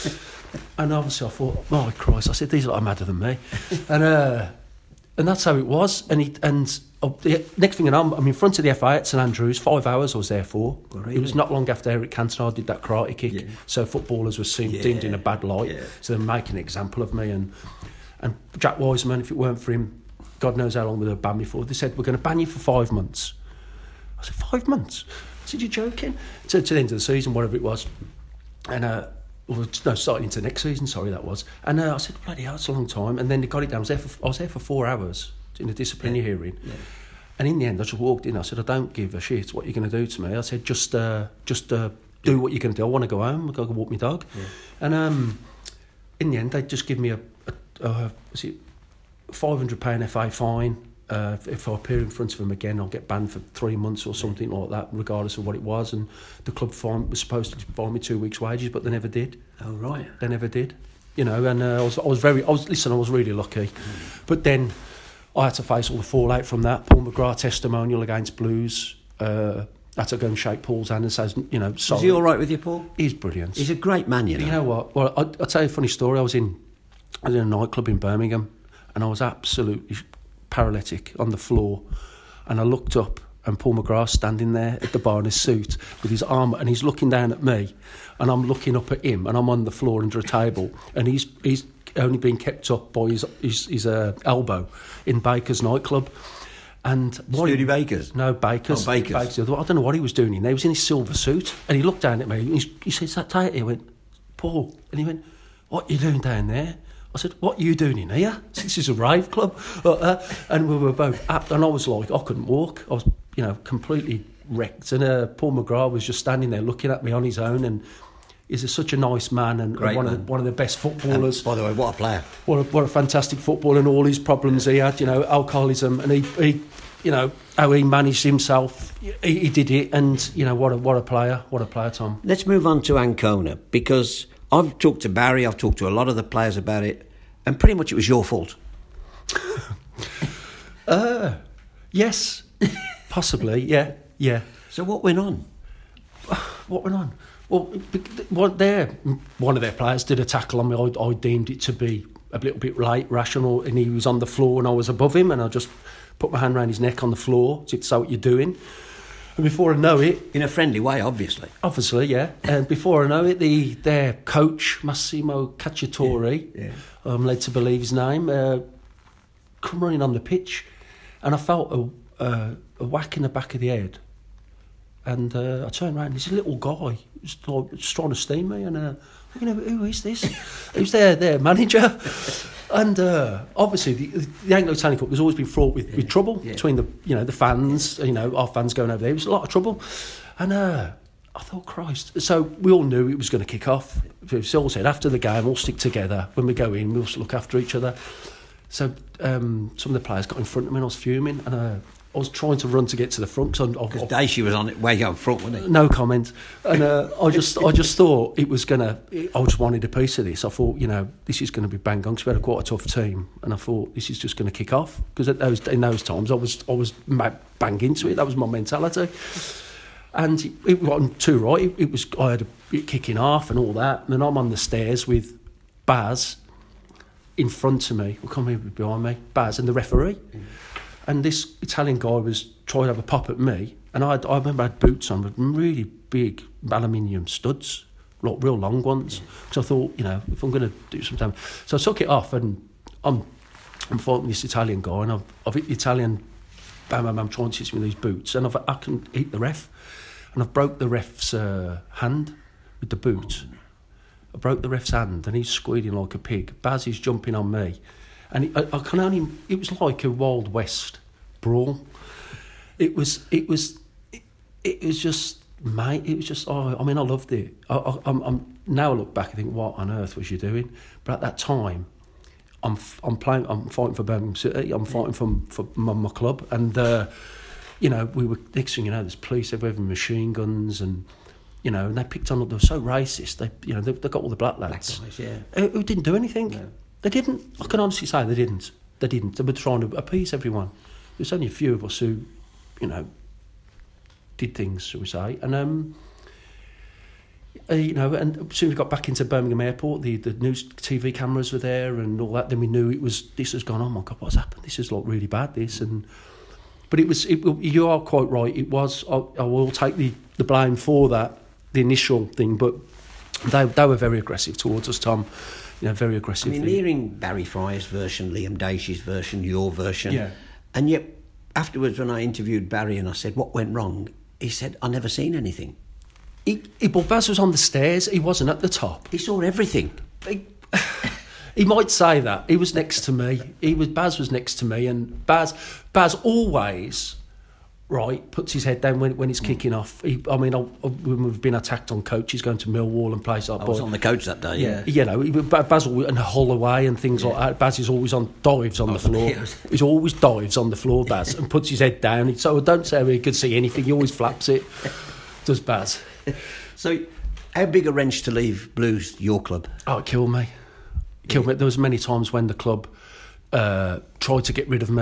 And obviously I thought, oh, Christ. I said, these are madder than me. and uh, and that's how it was. And he, and uh, the next thing you know, I'm in front of the F A at St Andrews. Five hours I was there for. Oh, really? It was not long after Eric Cantona did that karate kick. Yeah. So footballers were seen, yeah. deemed in a bad light. Yeah. So they're making an example of me. And and Jack Wiseman, if it weren't for him, God knows how long they'd have banned me for. They said, we're going to ban you for five months. I said, five months? I said, you're joking? To, to the end of the season, whatever it was. And, uh, well, no, starting into next season, sorry, that was. And uh, I said, bloody hell, it's a long time. And then they got it down. I was there for, I was there for four hours in a disciplinary yeah. hearing. Yeah. And in the end, I just walked in. I said, I don't give a shit what you're going to do to me. I said, just uh, just uh, do what you're going to do. I want to go home. I've got to go walk my dog. Yeah. And um, in the end, they just give me a, a, a was it five hundred pounds F A fine. Uh, if I appear in front of them again, I'll get banned for three months or something like that, regardless of what it was. And the club fine was supposed to fine me two weeks' wages, but they never did. Oh right, they never did. You know, and uh, I was, I was very, I was listen, I was really lucky. Mm. But then I had to face all the fallout from that. Paul McGrath testimonial against Blues, uh, had to go and shake Paul's hand and says, you know, sorry. Is he all right with you, Paul? He's brilliant. He's a great man, you know. You know what? Well, I, I'll tell you a funny story. I was in, I was in a nightclub in Birmingham, and I was absolutely paralytic on the floor, and I looked up, and Paul McGrath standing there at the bar in his suit with his arm, and he's looking down at me, and I'm looking up at him, and I'm on the floor under a table, and he's he's only been kept up by his his, his uh, elbow in Baker's nightclub. And Studi Baker's? No, Baker's. Oh, Baker's. Baker's. I don't know what he was doing in there. He was in his silver suit, and he looked down at me. And he, he said, "Is that tight?" He went, "Paul," and he went, "What are you doing down there?" I said, "What are you doing in here? This is a rave club." Uh, uh, and we were both up, and I was like, I couldn't walk. I was, you know, completely wrecked. And uh, Paul McGrath was just standing there looking at me on his own, and he's such a nice man and, and one man. of the, one of the best footballers. And by the way, what a player! What a, what a fantastic footballer, and all his problems he had, you know, alcoholism, and he, he you know, how he managed himself. He, he did it, and you know, what a what a player, what a player, Tom. Let's move on to Ancona, because I've talked to Barry, I've talked to a lot of the players about it, and pretty much it was your fault. uh, yes, possibly, yeah, yeah. So what went on? What went on? Well, one, their, one of their players did a tackle on me. I, I deemed it to be a little bit late, rational, and he was on the floor and I was above him, and I just put my hand around his neck on the floor to say what you're doing. And before I know it... In a friendly way, obviously. Obviously, yeah. And before I know it, the their coach, Massimo Cacciatore, yeah, yeah. I'm led to believe his name, uh, come running on the pitch, and I felt a, a, a whack in the back of the head. And uh, I turned around, he's a little guy, he's like, just trying to steam me, and uh, you know, who is this? Who's their, their manager? And uh, obviously, the, the Anglo-Italian Cup has always been fraught with, yeah, with trouble, yeah, between the you know the fans, you know, our fans going over there. It was a lot of trouble, and uh, I thought, Christ. So we all knew it was going to kick off. We all said after the game, we'll stick together. When we go in, we'll look after each other. So um, some of the players got in front of me, and I was fuming, and uh, I was trying to run to get to the front because Daishi was on it way up front, wasn't he? No comment. And uh, I just, I just thought it was gonna. I just wanted a piece of this. I thought, you know, this is going to be bang on because we had a quite a tough team, and I thought this is just going to kick off because at those in those times I was, I was bang into it. That was my mentality. And it, it wasn't too right. It, it was I had a, it kicking off and all that, and then I'm on the stairs with Baz in front of me, well, coming behind me, Baz and the referee. Mm. And this Italian guy was trying to have a pop at me, and I, had, I remember I had boots on with really big aluminium studs, like real long ones. Because I thought, you know, if I'm going to do some damage, so I took it off, and I'm I'm fighting this Italian guy, and I've, I've hit the Italian, bam, bam, bam, trying to hit me with these boots, and I've, I can hit the ref, and I've broke the ref's uh, hand with the boot. I broke the ref's hand, and he's squealing like a pig. Baz is jumping on me. And it, I, I can only. It was like a Wild West brawl. It was. It was. It, it was just, mate. It was just. Oh, I mean, I loved it. I, I, I'm, I'm now I look back and think, what on earth was you doing? But at that time, I'm. I'm playing. I'm fighting for Birmingham City. I'm fighting for for my, my club. And uh, you know, we were next thing you know, there's police everywhere with machine guns, and you know, and they picked on. They were so racist. They, you know, they, they got all the black lads. Black guys, yeah. Who, who didn't do anything. No. They didn't. I can honestly say they didn't. They didn't. They were trying to appease everyone. There's only a few of us who, you know, did things, shall we say. And, um, uh, you know, and as soon as we got back into Birmingham Airport, the, the news T V cameras were there and all that. Then we knew it was, this has gone, oh my God, what's happened? This is like really bad, this. And But it was, it, you are quite right. It was, I, I will take the, the blame for that, the initial thing. But they, they were very aggressive towards us, Tom. You know, very aggressive. I mean, hearing Barry Fry's version, Liam Daish's version, your version, yeah. And yet afterwards when I interviewed Barry and I said, what went wrong? He said, I never seen anything. He, he, well, Baz was on the stairs, he wasn't at the top. He saw everything. He, he might say that. He was next to me. He was Baz was next to me, and Baz, Baz always... right, puts his head down when when it's kicking off. He, I mean, I, I, when we've been attacked on coaches going to Millwall and places like that. I was on the coach that day, yeah. You know, Baz and Holloway and things yeah. like that. Baz is always on dives on oh, the floor. He's always dives on the floor, Baz, and puts his head down. So I don't say he could see anything. He always flaps it. Does Baz. So, how big a wrench to leave Blues, your club? Oh, it killed me. It killed yeah. me. There was many times when the club uh, tried to get rid of me.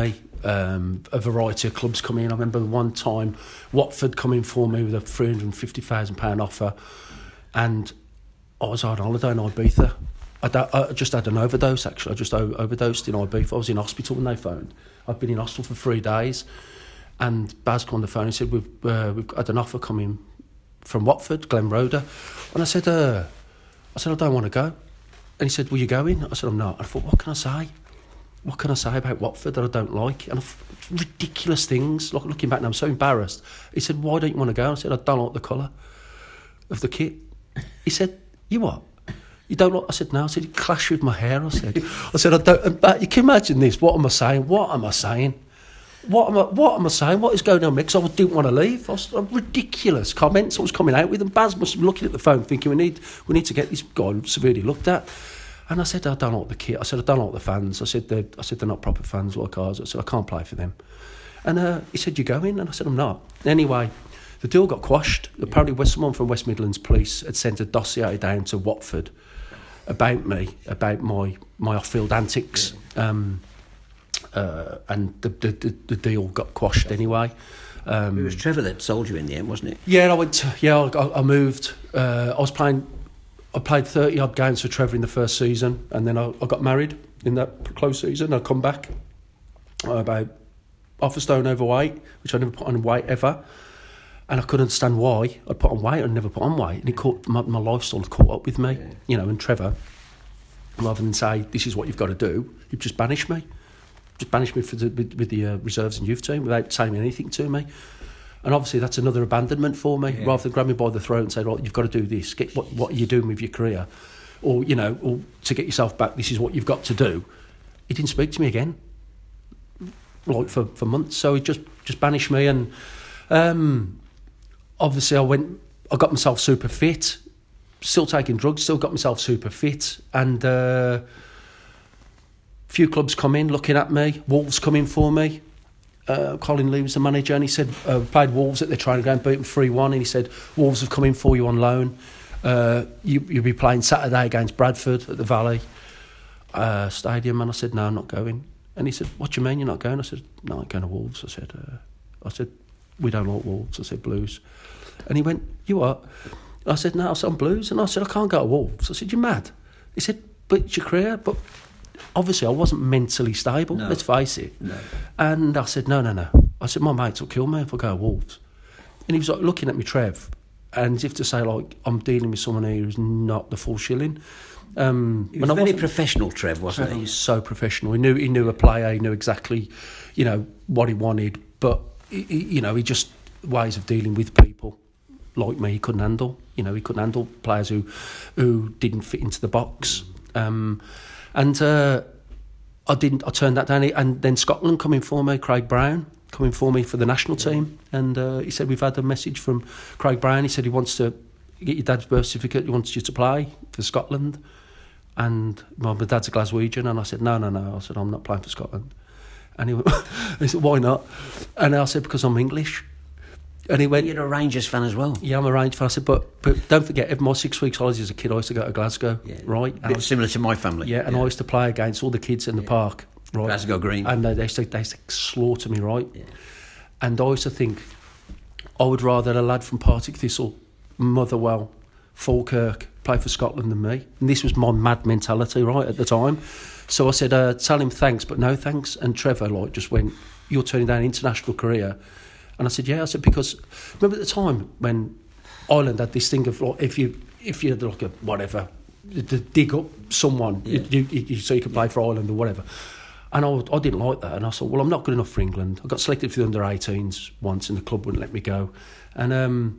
um, a variety of clubs come in. I remember one time Watford coming for me with a three hundred and fifty thousand pound offer, and I was on holiday in Ibiza. I, da- I just had an overdose. Actually, I just o- overdosed in Ibiza. I was in hospital when they phoned. I'd been in hospital for three days, and Baz came on the phone and said, "We've uh, we've had an offer coming from Watford, Glen Roeder," and I said, uh, "I said I don't want to go." And he said, "Well, you going?" I said, "I'm not." And I thought, what can I say? What can I say about Watford that I don't like? And I thought, ridiculous things. Like, looking back now, I'm so embarrassed. He said, "Why don't you want to go?" I said, "I don't like the colour of the kit." He said, "You what? You don't like?" I said, "No." I said, "You clash with my hair." I said, "I said I don't." But you can imagine this. What am I saying? What am I saying? What am I? What am I saying? What is going on? Because I didn't want to leave. I was, uh, ridiculous comments I was coming out with, and Baz must be looking at the phone, thinking we need we need to get this guy severely looked at. And I said, "I don't like the kit." I said, "I don't like the fans." I said, "They're, I said they're not proper fans like ours." I said, "I can't play for them." And uh, he said, "You going?" And I said, "I'm not." Anyway, the deal got quashed. Apparently, West, someone from West Midlands Police had sent a dossier down to Watford about me, about my my off-field antics. Um, Uh, and the, the the deal got quashed anyway. Um, it was Trevor that sold you in the end, wasn't it? Yeah, I went. To, yeah, I, I moved. Uh, I was playing. I played thirty odd games for Trevor in the first season, and then I, I got married in that close season. I come back uh, about half a stone overweight, which I never put on weight ever, and I couldn't understand why I'd put on weight. I'd never put on weight, and it caught my, my lifestyle had caught up with me. Yeah. You know, and Trevor, rather than say this is what you've got to do, he just banished me. Just banished me for the, with, with the uh, reserves and youth team without saying anything to me. And obviously that's another abandonment for me. Yeah. Rather than grab me by the throat and say, "Right, you've got to do this. Get, what, what are you doing with your career? Or, you know, or to get yourself back, this is what you've got to do." He didn't speak to me again, like for, for months. So he just, just banished me. And um, obviously I went, I got myself super fit, still taking drugs, still got myself super fit. And... Uh, few clubs come in looking at me. Wolves come in for me. Uh, Colin Lee was the manager, and he said, uh, played Wolves at their training ground, beat them three one, and he said, "Wolves have come in for you on loan. Uh, you, you'll be playing Saturday against Bradford at the Valley uh, Stadium." And I said, "No, I'm not going." And he said, "What do you mean you're not going?" I said, "No, I'm going to Wolves." I said, uh, I said, "We don't like Wolves." I said, "Blues." And he went, "You what?" I said, "No, I said, I'm Blues." And I said, "I can't go to Wolves." I said, "You're mad." He said, "But it's your career." But obviously I wasn't mentally stable, no. Let's face it. No. And I said, no, no, no. I said, "My mates will kill me if I go to Wolves." And he was like looking at me, Trev, and as if to say, like, I'm dealing with someone who's not the full shilling. Um, he was very professional, Trev, wasn't Trev he? He was so professional. He knew he knew a player, he knew exactly, you know, what he wanted. But, he, you know, he just, ways of dealing with people like me, he couldn't handle. You know, he couldn't handle players who, who didn't fit into the box. Um And uh, I didn't. I turned that down. And then Scotland coming for me, Craig Brown coming for me for the national team. And uh, he said, "We've had a message from Craig Brown." He said he wants to get your dad's birth certificate. He wants you to play for Scotland. And my, my dad's a Glaswegian. And I said, "No, no, no." I said, "I'm not playing for Scotland." And he went, he said, "Why not?" And I said, "Because I'm English." And he went, "You're a Rangers fan as well." "Yeah, I'm a Rangers fan." I said, but, but don't forget, every my six weeks holidays as a kid, I used to go to Glasgow, yeah. right? A bit was, similar to my family. Yeah, and yeah. I used to play against all the kids in the yeah. park, right? Glasgow Green. And they, they, used to, they used to slaughter me, right? Yeah. And I used to think, I would rather a lad from Partick Thistle, Motherwell, Falkirk, play for Scotland than me. And this was my mad mentality, right, at the time. So I said, uh, "Tell him thanks, but no thanks." And Trevor, like, just went, "You're turning down an international career." And I said, "Yeah." I said, "Because remember at the time when Ireland had this thing of, like, if you if you had like a whatever, to dig up someone yeah. you, you, you, so you could play for Ireland or whatever." And I, I didn't like that. And I thought, well, I'm not good enough for England. I got selected for the under eighteens once, and the club wouldn't let me go. And um,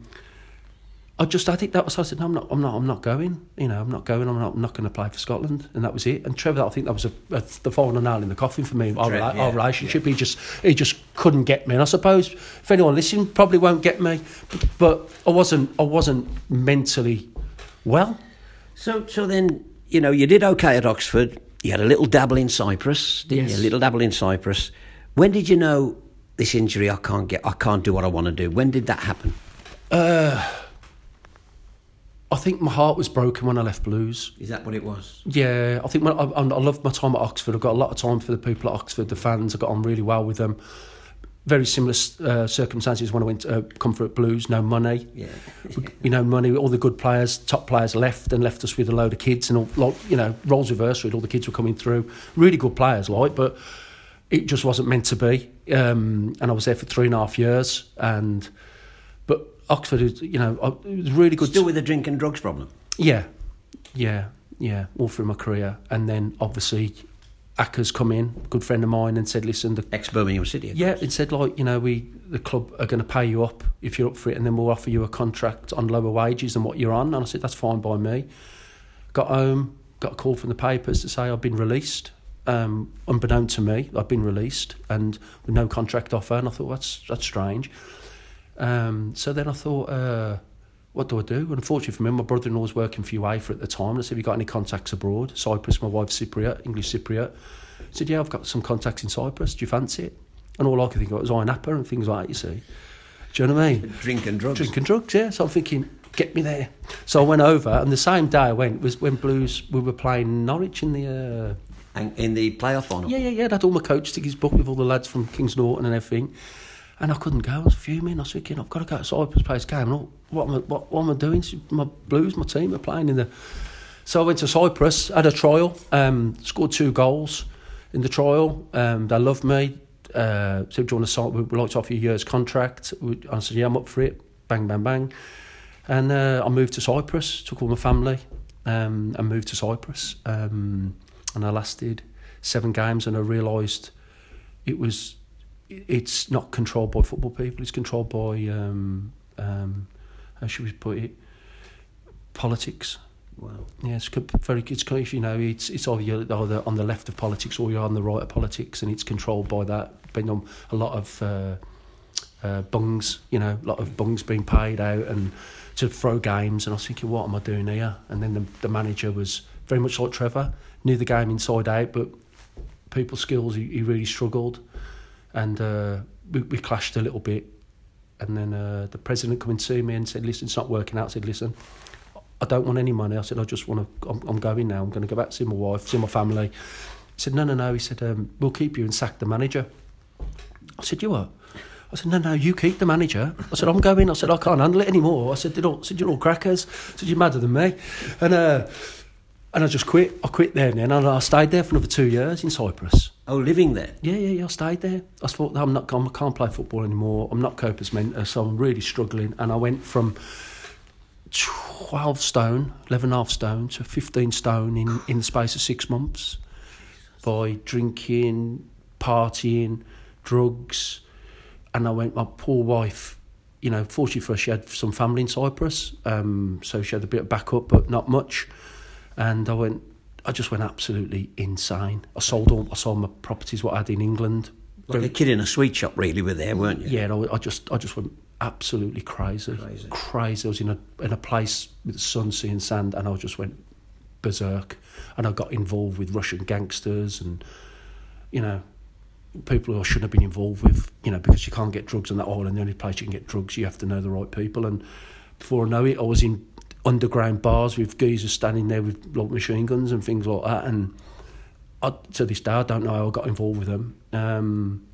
I just, I think that was. I said, "No, I'm not. I'm not. I'm not going. You know, I'm not going. I'm not. I'm not going to play for Scotland." And that was it. And Trevor, I think that was a, a, the final nail in the coffin for me. Our, Trev, yeah, our relationship. Yeah. He just, he just couldn't get me. And I suppose if anyone listening, probably won't get me. But, but I wasn't. I wasn't mentally well. So, so then, you know, you did okay at Oxford. You had a little dabble in Cyprus, didn't yes. you? A little dabble in Cyprus. When did you know this injury? I can't get. I can't do what I want to do. When did that happen? Uh. I think my heart was broken when I left Blues. Is that what it was? Yeah, I think when I, I, I loved my time at Oxford. I got a lot of time for the people at Oxford, the fans. I got on really well with them. Very similar uh, circumstances when I went to uh, Comfort Blues. No money, yeah. you know, money. All the good players, top players, left and left us with a load of kids, and all, like, you know, roles reversed. All the kids were coming through, really good players, like, but it just wasn't meant to be. Um, and I was there for three and a half years, and but Oxford, is, you know, it was really good. Still with the drink and drugs problem. Yeah, yeah, yeah. All through my career, and then obviously Acker's come in, a good friend of mine, and said, listen, the ex-Birmingham City. Yeah, it said, like, you know, we the club are going to pay you up if you're up for it, and then we'll offer you a contract on lower wages than what you're on. And I said, that's fine by me. Got home, got a call from the papers to say I've been released. Um, unbeknown to me, I've been released, and with no contract offer. And I thought, that's that's strange. Um, so then I thought, uh, what do I do? Unfortunately for me, my brother-in-law was working for UEFA at the time. And I said, have you got any contacts abroad? Cyprus, my wife's Cypriot, English Cypriot. I said, yeah, I've got some contacts in Cyprus. Do you fancy it? And all I could think of was Iron Apple and things like that, you see. Do you know what I mean? Drink and drugs. Drink and drugs, yeah. So I'm thinking, get me there. So I went over, and the same day I went was when Blues, we were playing Norwich in the... Uh, in the playoff final? Yeah, yeah, yeah. I'd had all my coach tickets booked with all the lads from Kings Norton and everything. And I couldn't go. I was fuming. I was thinking, I've got to go to Cyprus, play this game. What am I, what, what am I doing? My Blues, my team are playing in the... So I went to Cyprus, had a trial, um, scored two goals in the trial. Um, they loved me. Uh, said, do you want to sign? We'd like to offer you a year's contract. I said, yeah, I'm up for it. Bang, bang, bang. And uh, I moved to Cyprus, took all my family um, and moved to Cyprus. Um, and I lasted seven games, and I realised it was... it's not controlled by football people. It's controlled by um, um, how should we put it? Politics. Wow. Yeah, it's very. It's you know, it's it's either you're either on the left of politics or you're on the right of politics, and it's controlled by that. Depending on a lot of uh, uh, bungs, you know, a lot of bungs being paid out and to throw games. And I was thinking, what am I doing here? And then the, the manager was very much like Trevor, knew the game inside out, but people skills he, he really struggled. And uh, we, we clashed a little bit. And then uh, the president came and see me and said, listen, it's not working out. I said, listen, I don't want any money. I said, I just want to, I'm, I'm going now. I'm going to go back to see my wife, see my family. He said, no, no, no. He said, um, we'll keep you and sack the manager. I said, you what? I said, no, no, you keep the manager. I said, I'm going. I said, I can't handle it anymore. I said, they're all, I said, you're all crackers. I said, you're madder than me. And uh, and I just quit. I quit there and then. And I stayed there for another two years in Cyprus. Oh, living there? Yeah, yeah, yeah. I stayed there. I thought, I'm not, I can't play football anymore. I'm not Copa's mentor, so I'm really struggling. And I went from twelve stone, eleven and a half stone, to fifteen stone in, in the space of six months by drinking, partying, drugs. And I went, my poor wife, you know, fortunately for her, she had some family in Cyprus, um, so she had a bit of backup, but not much. And I went, I just went absolutely insane. I sold all, I sold my properties, what I had in England. Like Very, a kid in a sweet shop, really, were there, weren't you? Yeah, I, I just, I just went absolutely crazy, crazy. Crazy. I was in a in a place with the sun, sea, and sand, and I just went berserk. And I got involved with Russian gangsters, and you know, people who I shouldn't have been involved with. You know, because you can't get drugs on that island. The only place you can get drugs, you have to know the right people. And before I know it, I was in underground bars with geezers standing there with like machine guns and things like that. And I, to this day, I don't know how I got involved with them, um,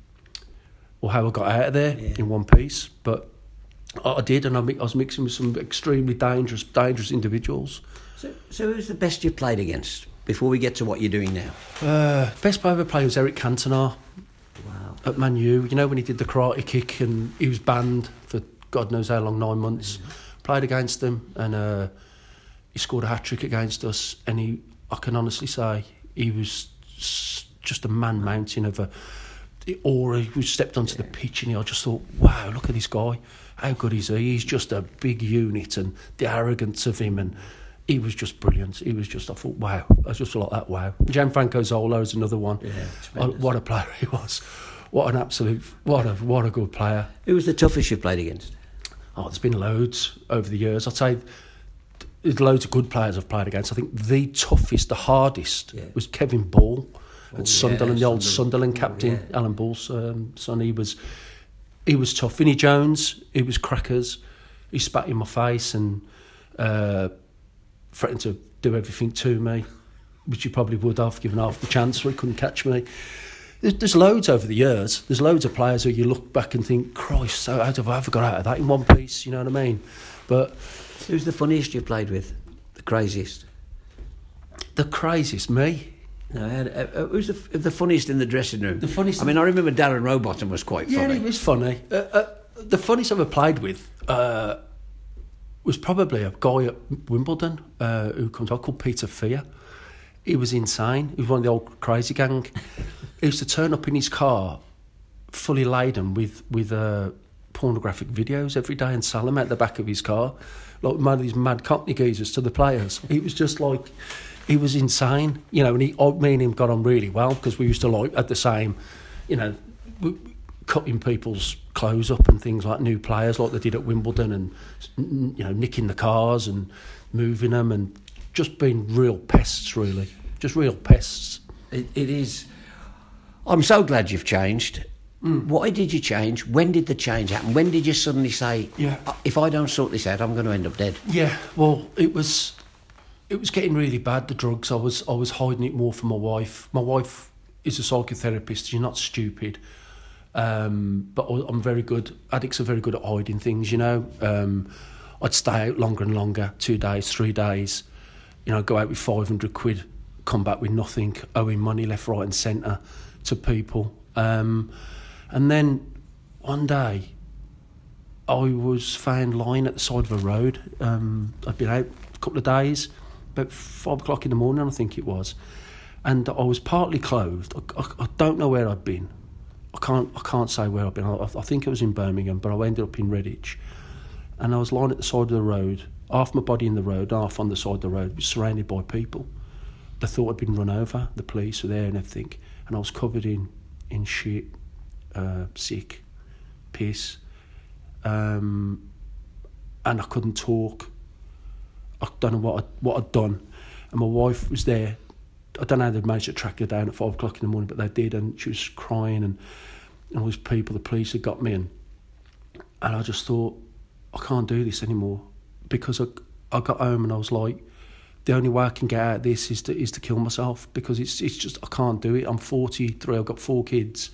or how I got out of there yeah. in one piece. But I, I did, and I, I was mixing with some extremely dangerous, dangerous individuals. So, so who's the best you've played against? Before we get to what you're doing now, uh, best player I ever played was Eric Cantona. Wow. At Man U, you know when he did the karate kick and he was banned for God knows how long, nine months. Mm-hmm. Played against him, and uh, he scored a hat-trick against us, and he, I can honestly say he was just a man mountain of a aura. He stepped onto yeah. the pitch, and I just thought, wow, look at this guy, how good is he? He's just a big unit, and the arrogance of him, and he was just brilliant. He was just, I thought, wow, I just thought like that, wow. Gianfranco Zola is another one. Yeah, oh, what a player he was. What an absolute, what a what a good player. Who was the toughest you played against? Oh, there's been loads over the years. I'd say there's loads of good players I've played against. I think the toughest, the hardest, yeah. was Kevin Ball at oh, Sunderland, yeah, the old Sunderland, Sunderland captain, oh, yeah. Alan Ball's um, son. He was, he was tough. Vinnie Jones, he was crackers. He spat in my face, and uh, threatened to do everything to me, which he probably would have, given half the chance, where he couldn't catch me. There's, there's loads over the years. There's loads of players who you look back and think, Christ, how have I ever got out of that in one piece? You know what I mean? But who's the funniest you've played with? The craziest? The craziest, me. No, uh, who's the, the funniest in the dressing room? The funniest. I mean, I remember Darren Rowbottom was quite yeah, funny. Yeah, he was funny. Uh, uh, the funniest I've ever played with uh, was probably a guy at Wimbledon uh, who comes out called Peter Fear. He was insane. He was one of the old crazy gang. He used to turn up in his car, fully laden with with uh, pornographic videos every day and sell them out the back of his car, like one of these mad Cockney geezers to the players. He was just like. He was insane, you know, and he, me and him got on really well because we used to like at the same, you know, cutting people's clothes up and things like new players like they did at Wimbledon and, you know, nicking the cars and moving them and just being real pests, really, just real pests. It, it is. I'm so glad you've changed. Mm. Why did you change? When did the change happen? When did you suddenly say, yeah. if I don't sort this out, I'm going to end up dead? Yeah, well, it was... It was getting really bad, the drugs. I was I was hiding it more from my wife. My wife is a psychotherapist. She's not stupid. Um, but I'm very good. Addicts are very good at hiding things, you know. Um, I'd stay out longer and longer, two days, three days. You know, I'd go out with five hundred quid, come back with nothing, owing money left, right and centre to people. Um, and then one day, I was found lying at the side of a road. Um, I'd been out a couple of days, about five o'clock in the morning, I think it was, and I was partly clothed. I, I, I don't know where I'd been. I can't. I can't say where I'd been. I, I think it was in Birmingham, but I ended up in Redditch, and I was lying at the side of the road, half my body in the road, half on the side of the road, surrounded by people. They thought I'd been run over. The police were there and everything, and I was covered in in shit, uh, sick, piss, um, and I couldn't talk. I don't know what, I, what I'd done. And my wife was there. I don't know how they'd managed to track her down at five o'clock in the morning, but they did, and she was crying, and, and all these people, the police had got me, and, and I just thought, I can't do this anymore. Because I, I got home and I was like, the only way I can get out of this is to, is to kill myself, because it's it's just, I can't do it. I'm forty-three, I've got four kids.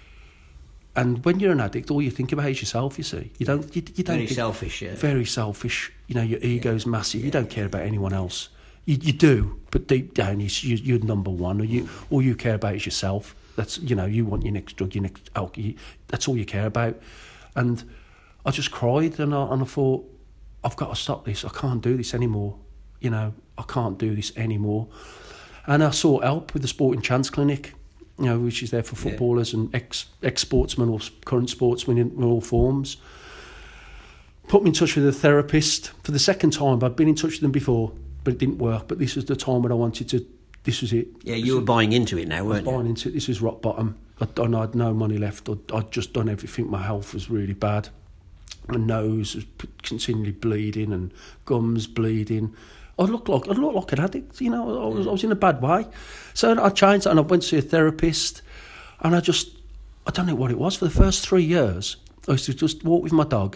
And when you're an addict, all you think about is yourself, you see. You don't, you, you don't Very think, selfish, yeah. Very selfish. You know, your ego's yeah. massive. Yeah. You don't care about anyone else. You, you do, but deep down, you, you're number one. Or you, all you care about is yourself. That's, you know, you want your next drug, your next alcohol. That's all you care about. And I just cried, and I, and I thought, I've got to stop this. I can't do this anymore. You know, I can't do this anymore. And I sought help with the Sporting Chance Clinic, you know, which is there for footballers yeah. and ex ex sportsmen or current sportsmen in all forms. Put me in touch with a therapist for the second time. I'd been in touch with them before, but it didn't work. But this was the time when I wanted to. This was it. Yeah, you were buying into it now, weren't you? I was buying into it. This was rock bottom. I'd, done, I had no money left. I'd, I'd just done everything. My health was really bad. My nose was continually bleeding and gums bleeding. I looked like I looked like an addict, you know. I was I was in a bad way, so I changed and I went to see a therapist, and I just I don't know what it was. For the first three years, I used to just walk with my dog.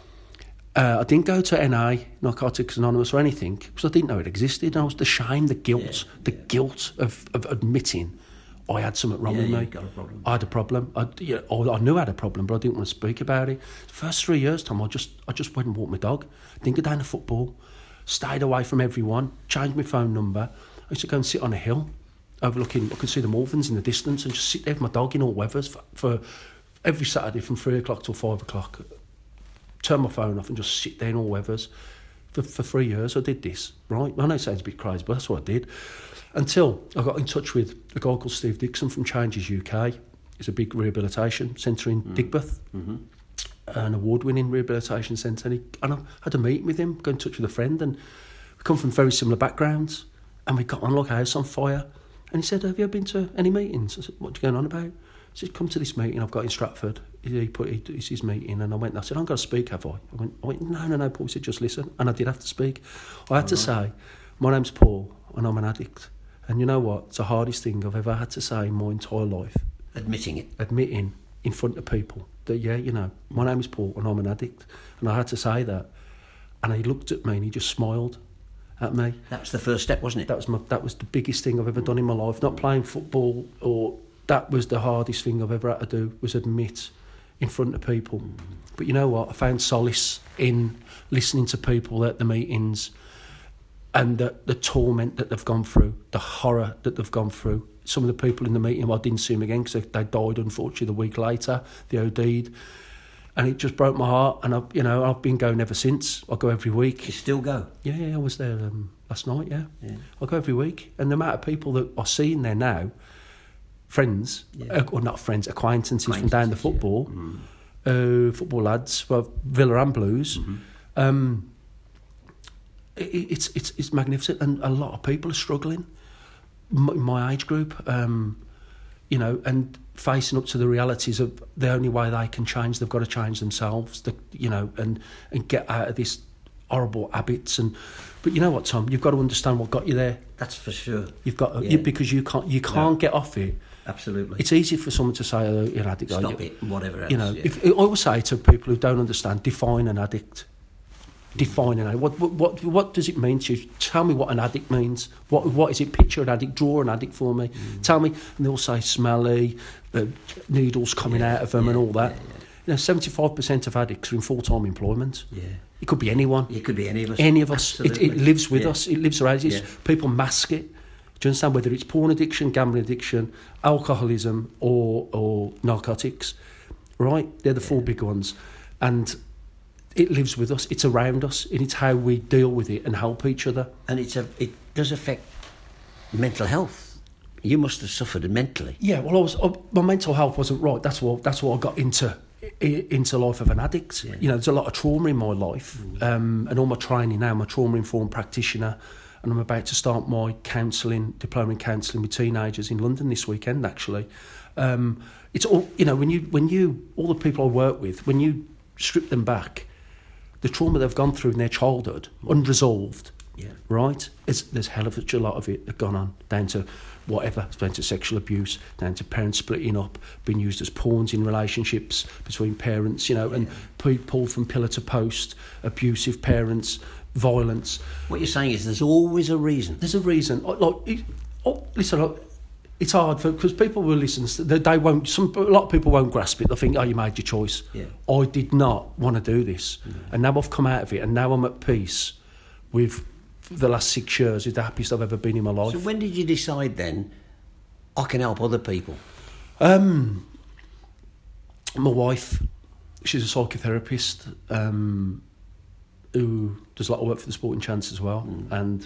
Uh, I didn't go to N A, Narcotics Anonymous, or anything because I didn't know it existed. And I was the shame, the guilt, yeah, the yeah. guilt of, of admitting I had something wrong yeah, with me. Got a problem. I had a problem. I, yeah, I knew I had a problem, but I didn't want to speak about it. The first three years, Tom, I just I just went and walked my dog. Didn't go down to football. Stayed away from everyone, changed my phone number. I used to go and sit on a hill overlooking, I could see the Malverns in the distance, and just sit there with my dog in all weathers for, for every Saturday from three o'clock till five o'clock. Turn my phone off and just sit there in all weathers. For, for three years I did this, right? I know it sounds a bit crazy, but that's what I did. Until I got in touch with a guy called Steve Dixon from Changes U K. It's a big rehabilitation centre in mm. Digbeth. Mm-hmm. An award-winning rehabilitation centre, and, he, and I had a meeting with him, got in touch with a friend, and we come from very similar backgrounds, and we got on like a house on fire. And he said, "Have you ever been to any meetings?" I said, "What are you going on about?" He said, "Come to this meeting I've got in Stratford." He put he, it's his meeting, and I went. And I said, "I'm going to speak, have I?" I went, I went, "No, no, no, Paul." He said, "Just listen," and I did have to speak. I had oh, to say, "My name's Paul, and I'm an addict." And you know what? It's the hardest thing I've ever had to say in my entire life. Admitting it. Admitting in front of people. That, yeah, you know, my name is Paul and I'm an addict. And I had to say that. And he looked at me and he just smiled. at me. That was the first step, wasn't it? That was my, that was the biggest thing I've ever done in my life. Not playing football, or that was the hardest thing I've ever had to do, was admit in front of people. Mm. But you know what? I found solace in listening to people at the meetings, and the, the torment that they've gone through, the horror that they've gone through. Some of the people in the meeting, well, I didn't see them again because they, they died, unfortunately, the week later. They OD'd. And it just broke my heart. And, I, you know, I've been going ever since. I go every week. You still go? Yeah, yeah, I was there um, last night, yeah. yeah. I go every week. And the amount of people that I see in there now, friends, yeah. uh, or not friends, acquaintances, acquaintances from down the football, yeah. mm. uh, football lads, well, Villa and Blues, mm-hmm. um, it, it's, it's, it's magnificent. And a lot of people are struggling. My, my age group, um, you know, and facing up to the realities of the only way they can change, they've got to change themselves, the, you know, and, and get out of this horrible habits. And but you know what, Tom, you've got to understand what got you there. That's for sure. You've got to, yeah. you, because you can't you can't no. get off it. Absolutely. It's easy for someone to say, oh, you're an addict. Stop you, it, whatever else. You know, yeah. if, I always say to people who don't understand, define an addict. Define an addict. What, what what what does it mean to you? Tell me what an addict means. What what is it? Picture an addict. Draw an addict for me. Mm. Tell me. And they'll say smelly, uh, needles coming yeah, out of them, yeah, and all that. Yeah, yeah. You know, seventy-five percent of addicts are in full-time employment. Yeah. It could be anyone. It could be any of us. Any of us. It, it lives with yeah. us. It lives around us. Yeah. People mask it. Do you understand? Whether it's porn addiction, gambling addiction, alcoholism, or or narcotics, right? They're the yeah. four big ones, and it lives with us. It's around us, and it's how we deal with it and help each other. And it's a, it does affect mental health. You must have suffered mentally. Yeah, well, I was uh, my mental health wasn't right. That's what that's what I got into into life of an addict. Yeah. You know, there's a lot of trauma in my life, mm. um, and all my training now. I'm a trauma-informed practitioner, and I'm about to start my counselling, diploma in counselling with teenagers in London this weekend. Actually, um, it's all you know. When you when you all the people I work with, when you strip them back, the trauma they've gone through in their childhood, unresolved, yeah. right? It's, there's hell of a lot of it that gone on, down to whatever, down to sexual abuse, down to parents splitting up, being used as pawns in relationships between parents, you know, yeah. and p- pulled from pillar to post, abusive parents, violence. What you're saying is there's always a reason. There's a reason. Like, it, oh, listen, like, it's hard for because people will listen. They, they won't. Some a lot of people won't grasp it. They think, "Oh, you made your choice." Yeah. I did not want to do this, mm. and now I've come out of it, and now I'm at peace with the last six years. It's the happiest I've ever been in my life. So when did you decide then? I can help other people. Um, my wife, she's a psychotherapist um, who does a lot of work for the Sporting Chance as well, mm. and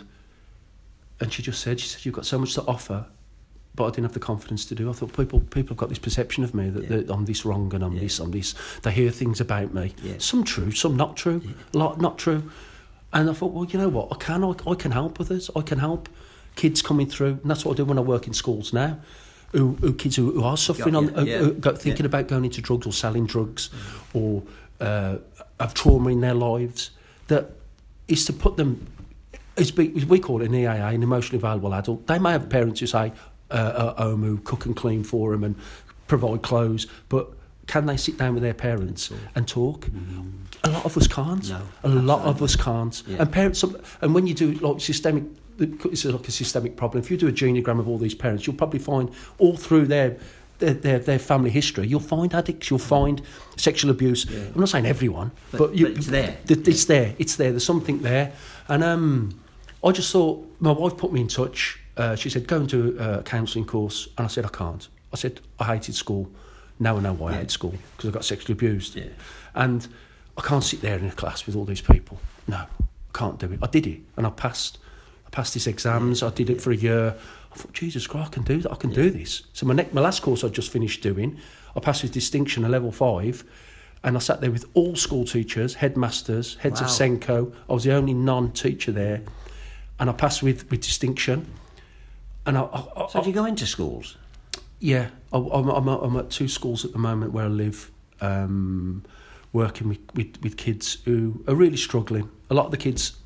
and she just said, she said, "You've got so much to offer." But I didn't have the confidence to do. I thought people people have got this perception of me that, yeah. that I'm this wrong and I'm yeah. this, I'm this. They hear things about me. Yeah. Some true, some not true. Yeah. A lot not true. And I thought, well, you know what? I can I, I can help others. I can help kids coming through. And that's what I do when I work in schools now. Who, who kids who, who are suffering, yeah, on, yeah. Who, who, thinking yeah. about going into drugs or selling drugs, mm. or uh, have trauma in their lives. That is to put them. As we, as we call it an E A A, an emotionally available adult. They may have parents who say, Uh, at home who cook and clean for them and provide clothes, but can they sit down with their parents and talk? Mm. A lot of us can't. No, a lot of us can't. Yeah. And parents, and when you do like systemic, it's like a systemic problem. If you do a genogram of all these parents, you'll probably find all through their their their, their family history, you'll find addicts, you'll find sexual abuse. Yeah. I'm not saying everyone, but, but, you, but it's there. It's yeah. there. It's there. There's something there, and um, I just thought my wife put me in touch. Uh, she said, go and do a counselling course. And I said, I can't. I said, I hated school. Now I know why yeah. I hate school, because I got sexually abused. Yeah. And I can't sit there in a class with all these people. No, I can't do it. I did it, and I passed. I passed these exams. Yeah. I did it for a year. I thought, Jesus Christ, I can do that. I can yeah. do this. So my, ne- my last course I just finished doing, I passed with distinction at level five, and I sat there with all school teachers, headmasters, heads wow. of Senko. I was the only non-teacher there, and I passed with, with distinction. And I, I, so do you go into schools? Yeah, I, I'm, I'm, I'm at two schools at the moment where I live, um, working with, with, with kids who are really struggling. A lot of the kids,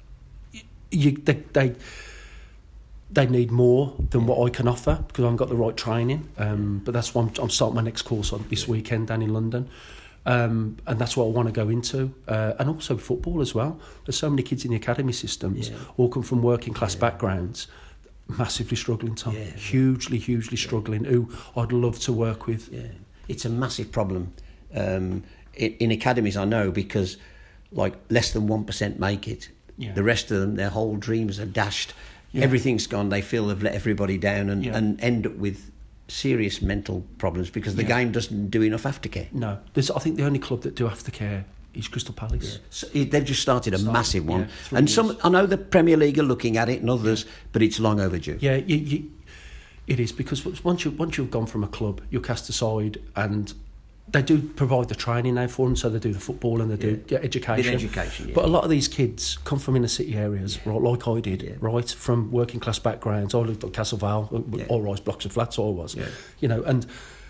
you, they, they they need more than what I can offer because I haven't got the right training. Um, but that's why I'm, I'm starting my next course on this weekend down in London. Um, and that's what I want to go into. Uh, and also football as well. There's so many kids in the academy systems, yeah. all come from working class yeah. backgrounds, massively struggling, Tom. Yeah, hugely, yeah. hugely yeah. struggling, who I'd love to work with. Yeah, it's a massive problem um, in, in academies, I know, because like less than one percent make it. Yeah. The rest of them, their whole dreams are dashed. Yeah. Everything's gone. They feel they've let everybody down and, yeah. and end up with serious mental problems because the yeah. game doesn't do enough aftercare. No, there's. I think the only club that do aftercare is Crystal Palace. Yeah. So they've just started a started, massive one, yeah, and years. some. I know the Premier League are looking at it and others, but it's long overdue. Yeah, you, you, it is, because once you once you've gone from a club, you're cast aside, and they do provide the training now for them, so they do the football and they do yeah. education. education yeah. But a lot of these kids come from inner city areas, yeah. right, like I did, yeah. right, from working class backgrounds. I lived at Castle Vale, yeah. all rise blocks of flats, all was, yeah. you know, and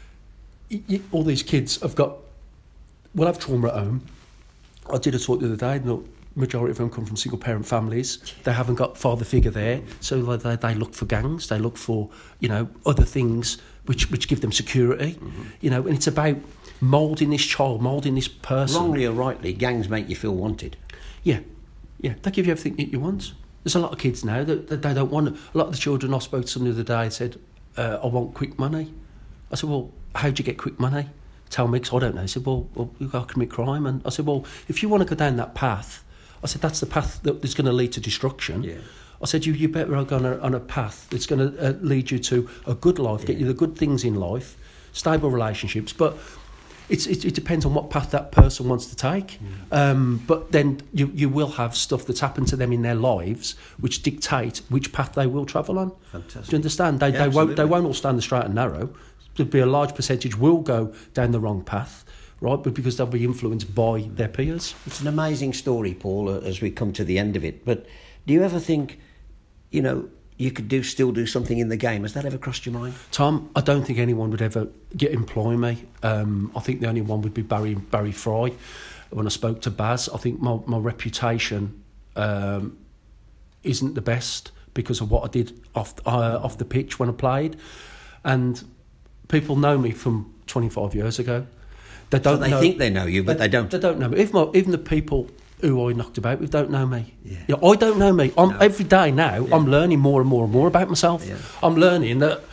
y- y- all these kids have got, will have trauma at home. I did a talk the other day, the majority of them come from single parent families. They haven't got father figure there, so they, they look for gangs, they look for, you know, other things which, which give them security, mm-hmm. you know, and it's about moulding this child, moulding this person. Wrongly or rightly, gangs make you feel wanted. Yeah, yeah, they give you everything that you want. There's a lot of kids now that, that they don't want it. A lot of the children I spoke to them the other day said, uh, I want quick money. I said, well, how'd you get quick money? Tell me, because I don't know. He said, well, well, you got to commit crime. And I said, well, if you want to go down that path, I said, that's the path that is going to lead to destruction. Yeah. I said, you you better go on a, on a path that's going to uh, lead you to a good life, yeah. get you the good things in life, stable relationships, but It's, it, it depends on what path that person wants to take. Mm. Um, but then you, you will have stuff that's happened to them in their lives which dictate which path they will travel on. Fantastic. Do you understand? They, yeah, they, won't, they won't all stand the straight and narrow. There'll be a large percentage will go down the wrong path, right? But because they'll be influenced by their peers. It's an amazing story, Paul, as we come to the end of it. But do you ever think, you know, you could do still do something in the game? Has that ever crossed your mind? Tom, I don't think anyone would ever get employ me. Um, I think the only one would be Barry Barry Fry. When I spoke to Baz, I think my, my reputation um, isn't the best because of what I did off uh, off the pitch when I played, and people know me from twenty-five years ago. They don't. So they know, think they know you, but they, they don't. They don't know me. Even my, even the people who I knocked about with don't know me. Yeah. You know, I don't know me. I'm, no. Every day now, yeah. I'm learning more and more and more about myself. Yeah. I'm learning that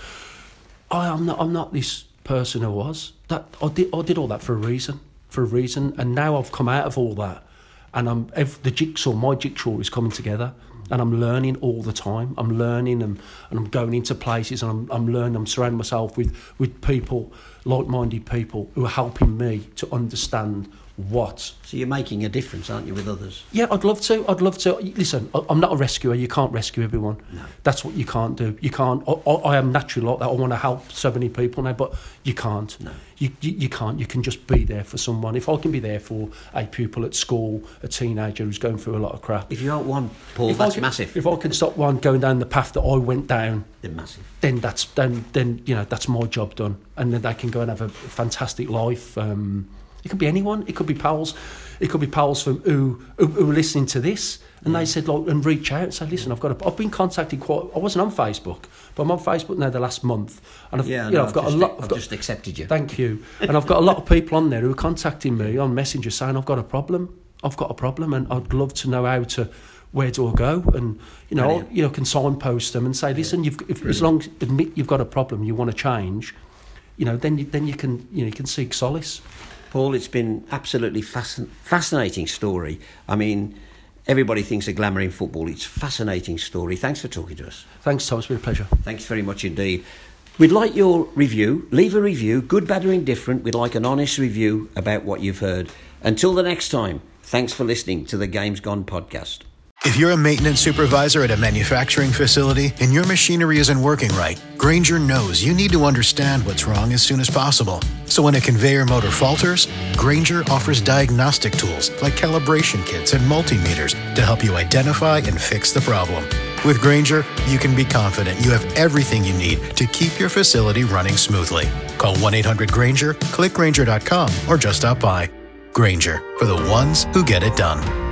I am not. I'm not this person who was. That I did. I did all that for a reason. For a reason, and now I've come out of all that, and I'm every, the jigsaw. My jigsaw is coming together, and I'm learning all the time. I'm learning, and, and I'm going into places, and I'm, I'm learning. I'm surrounding myself with with people, like-minded people, who are helping me to understand what. So you're making a difference, aren't you, with others? Yeah, I'd love to. I'd love to. Listen, I'm not a rescuer. You can't rescue everyone. No. That's what you can't do. You can't. I, I, I am naturally like that. I want to help so many people now, but you can't. No. You, you you can't. You can just be there for someone. If I can be there for a pupil at school, a teenager who's going through a lot of crap. If you aren't one, Paul, if that's can, massive. If I can stop one going down the path that I went down, then massive. Then that's then then you know that's my job done, and then they can go and have a fantastic life. Um, it could be anyone. It could be pals. It could be pals from who who, who are listening to this, and yeah. they said like and reach out and say, listen, I've got. A, I've been contacted quite. I wasn't on Facebook, but I'm on Facebook now the last month, and I've yeah, you know no, I've got just, a lot. I've, I've got, just accepted you. Thank you, and I've got a lot of people on there who are contacting me on Messenger saying I've got a problem. I've got a problem, and I'd love to know how to. Where do I go? And you know, Brilliant. you know, can signpost them and say, listen, you've if, as long as admit you've got a problem, you want to change, you know, then you, then you can you know you can seek solace. Paul, it's been absolutely fascin- fascinating story. I mean, everybody thinks of glamour in football. It's a fascinating story. Thanks for talking to us. Thanks, Tom. It's been a pleasure. Thanks very much indeed. We'd like your review. Leave a review, good, bad or indifferent. We'd like an honest review about what you've heard. Until the next time, thanks for listening to the Games Gone podcast. If you're a maintenance supervisor at a manufacturing facility and your machinery isn't working right, Grainger knows you need to understand what's wrong as soon as possible. So when a conveyor motor falters, Grainger offers diagnostic tools like calibration kits and multimeters to help you identify and fix the problem. With Grainger, you can be confident you have everything you need to keep your facility running smoothly. Call one eight hundred Grainger, click Grainger dot com, or just stop by. Grainger, for the ones who get it done.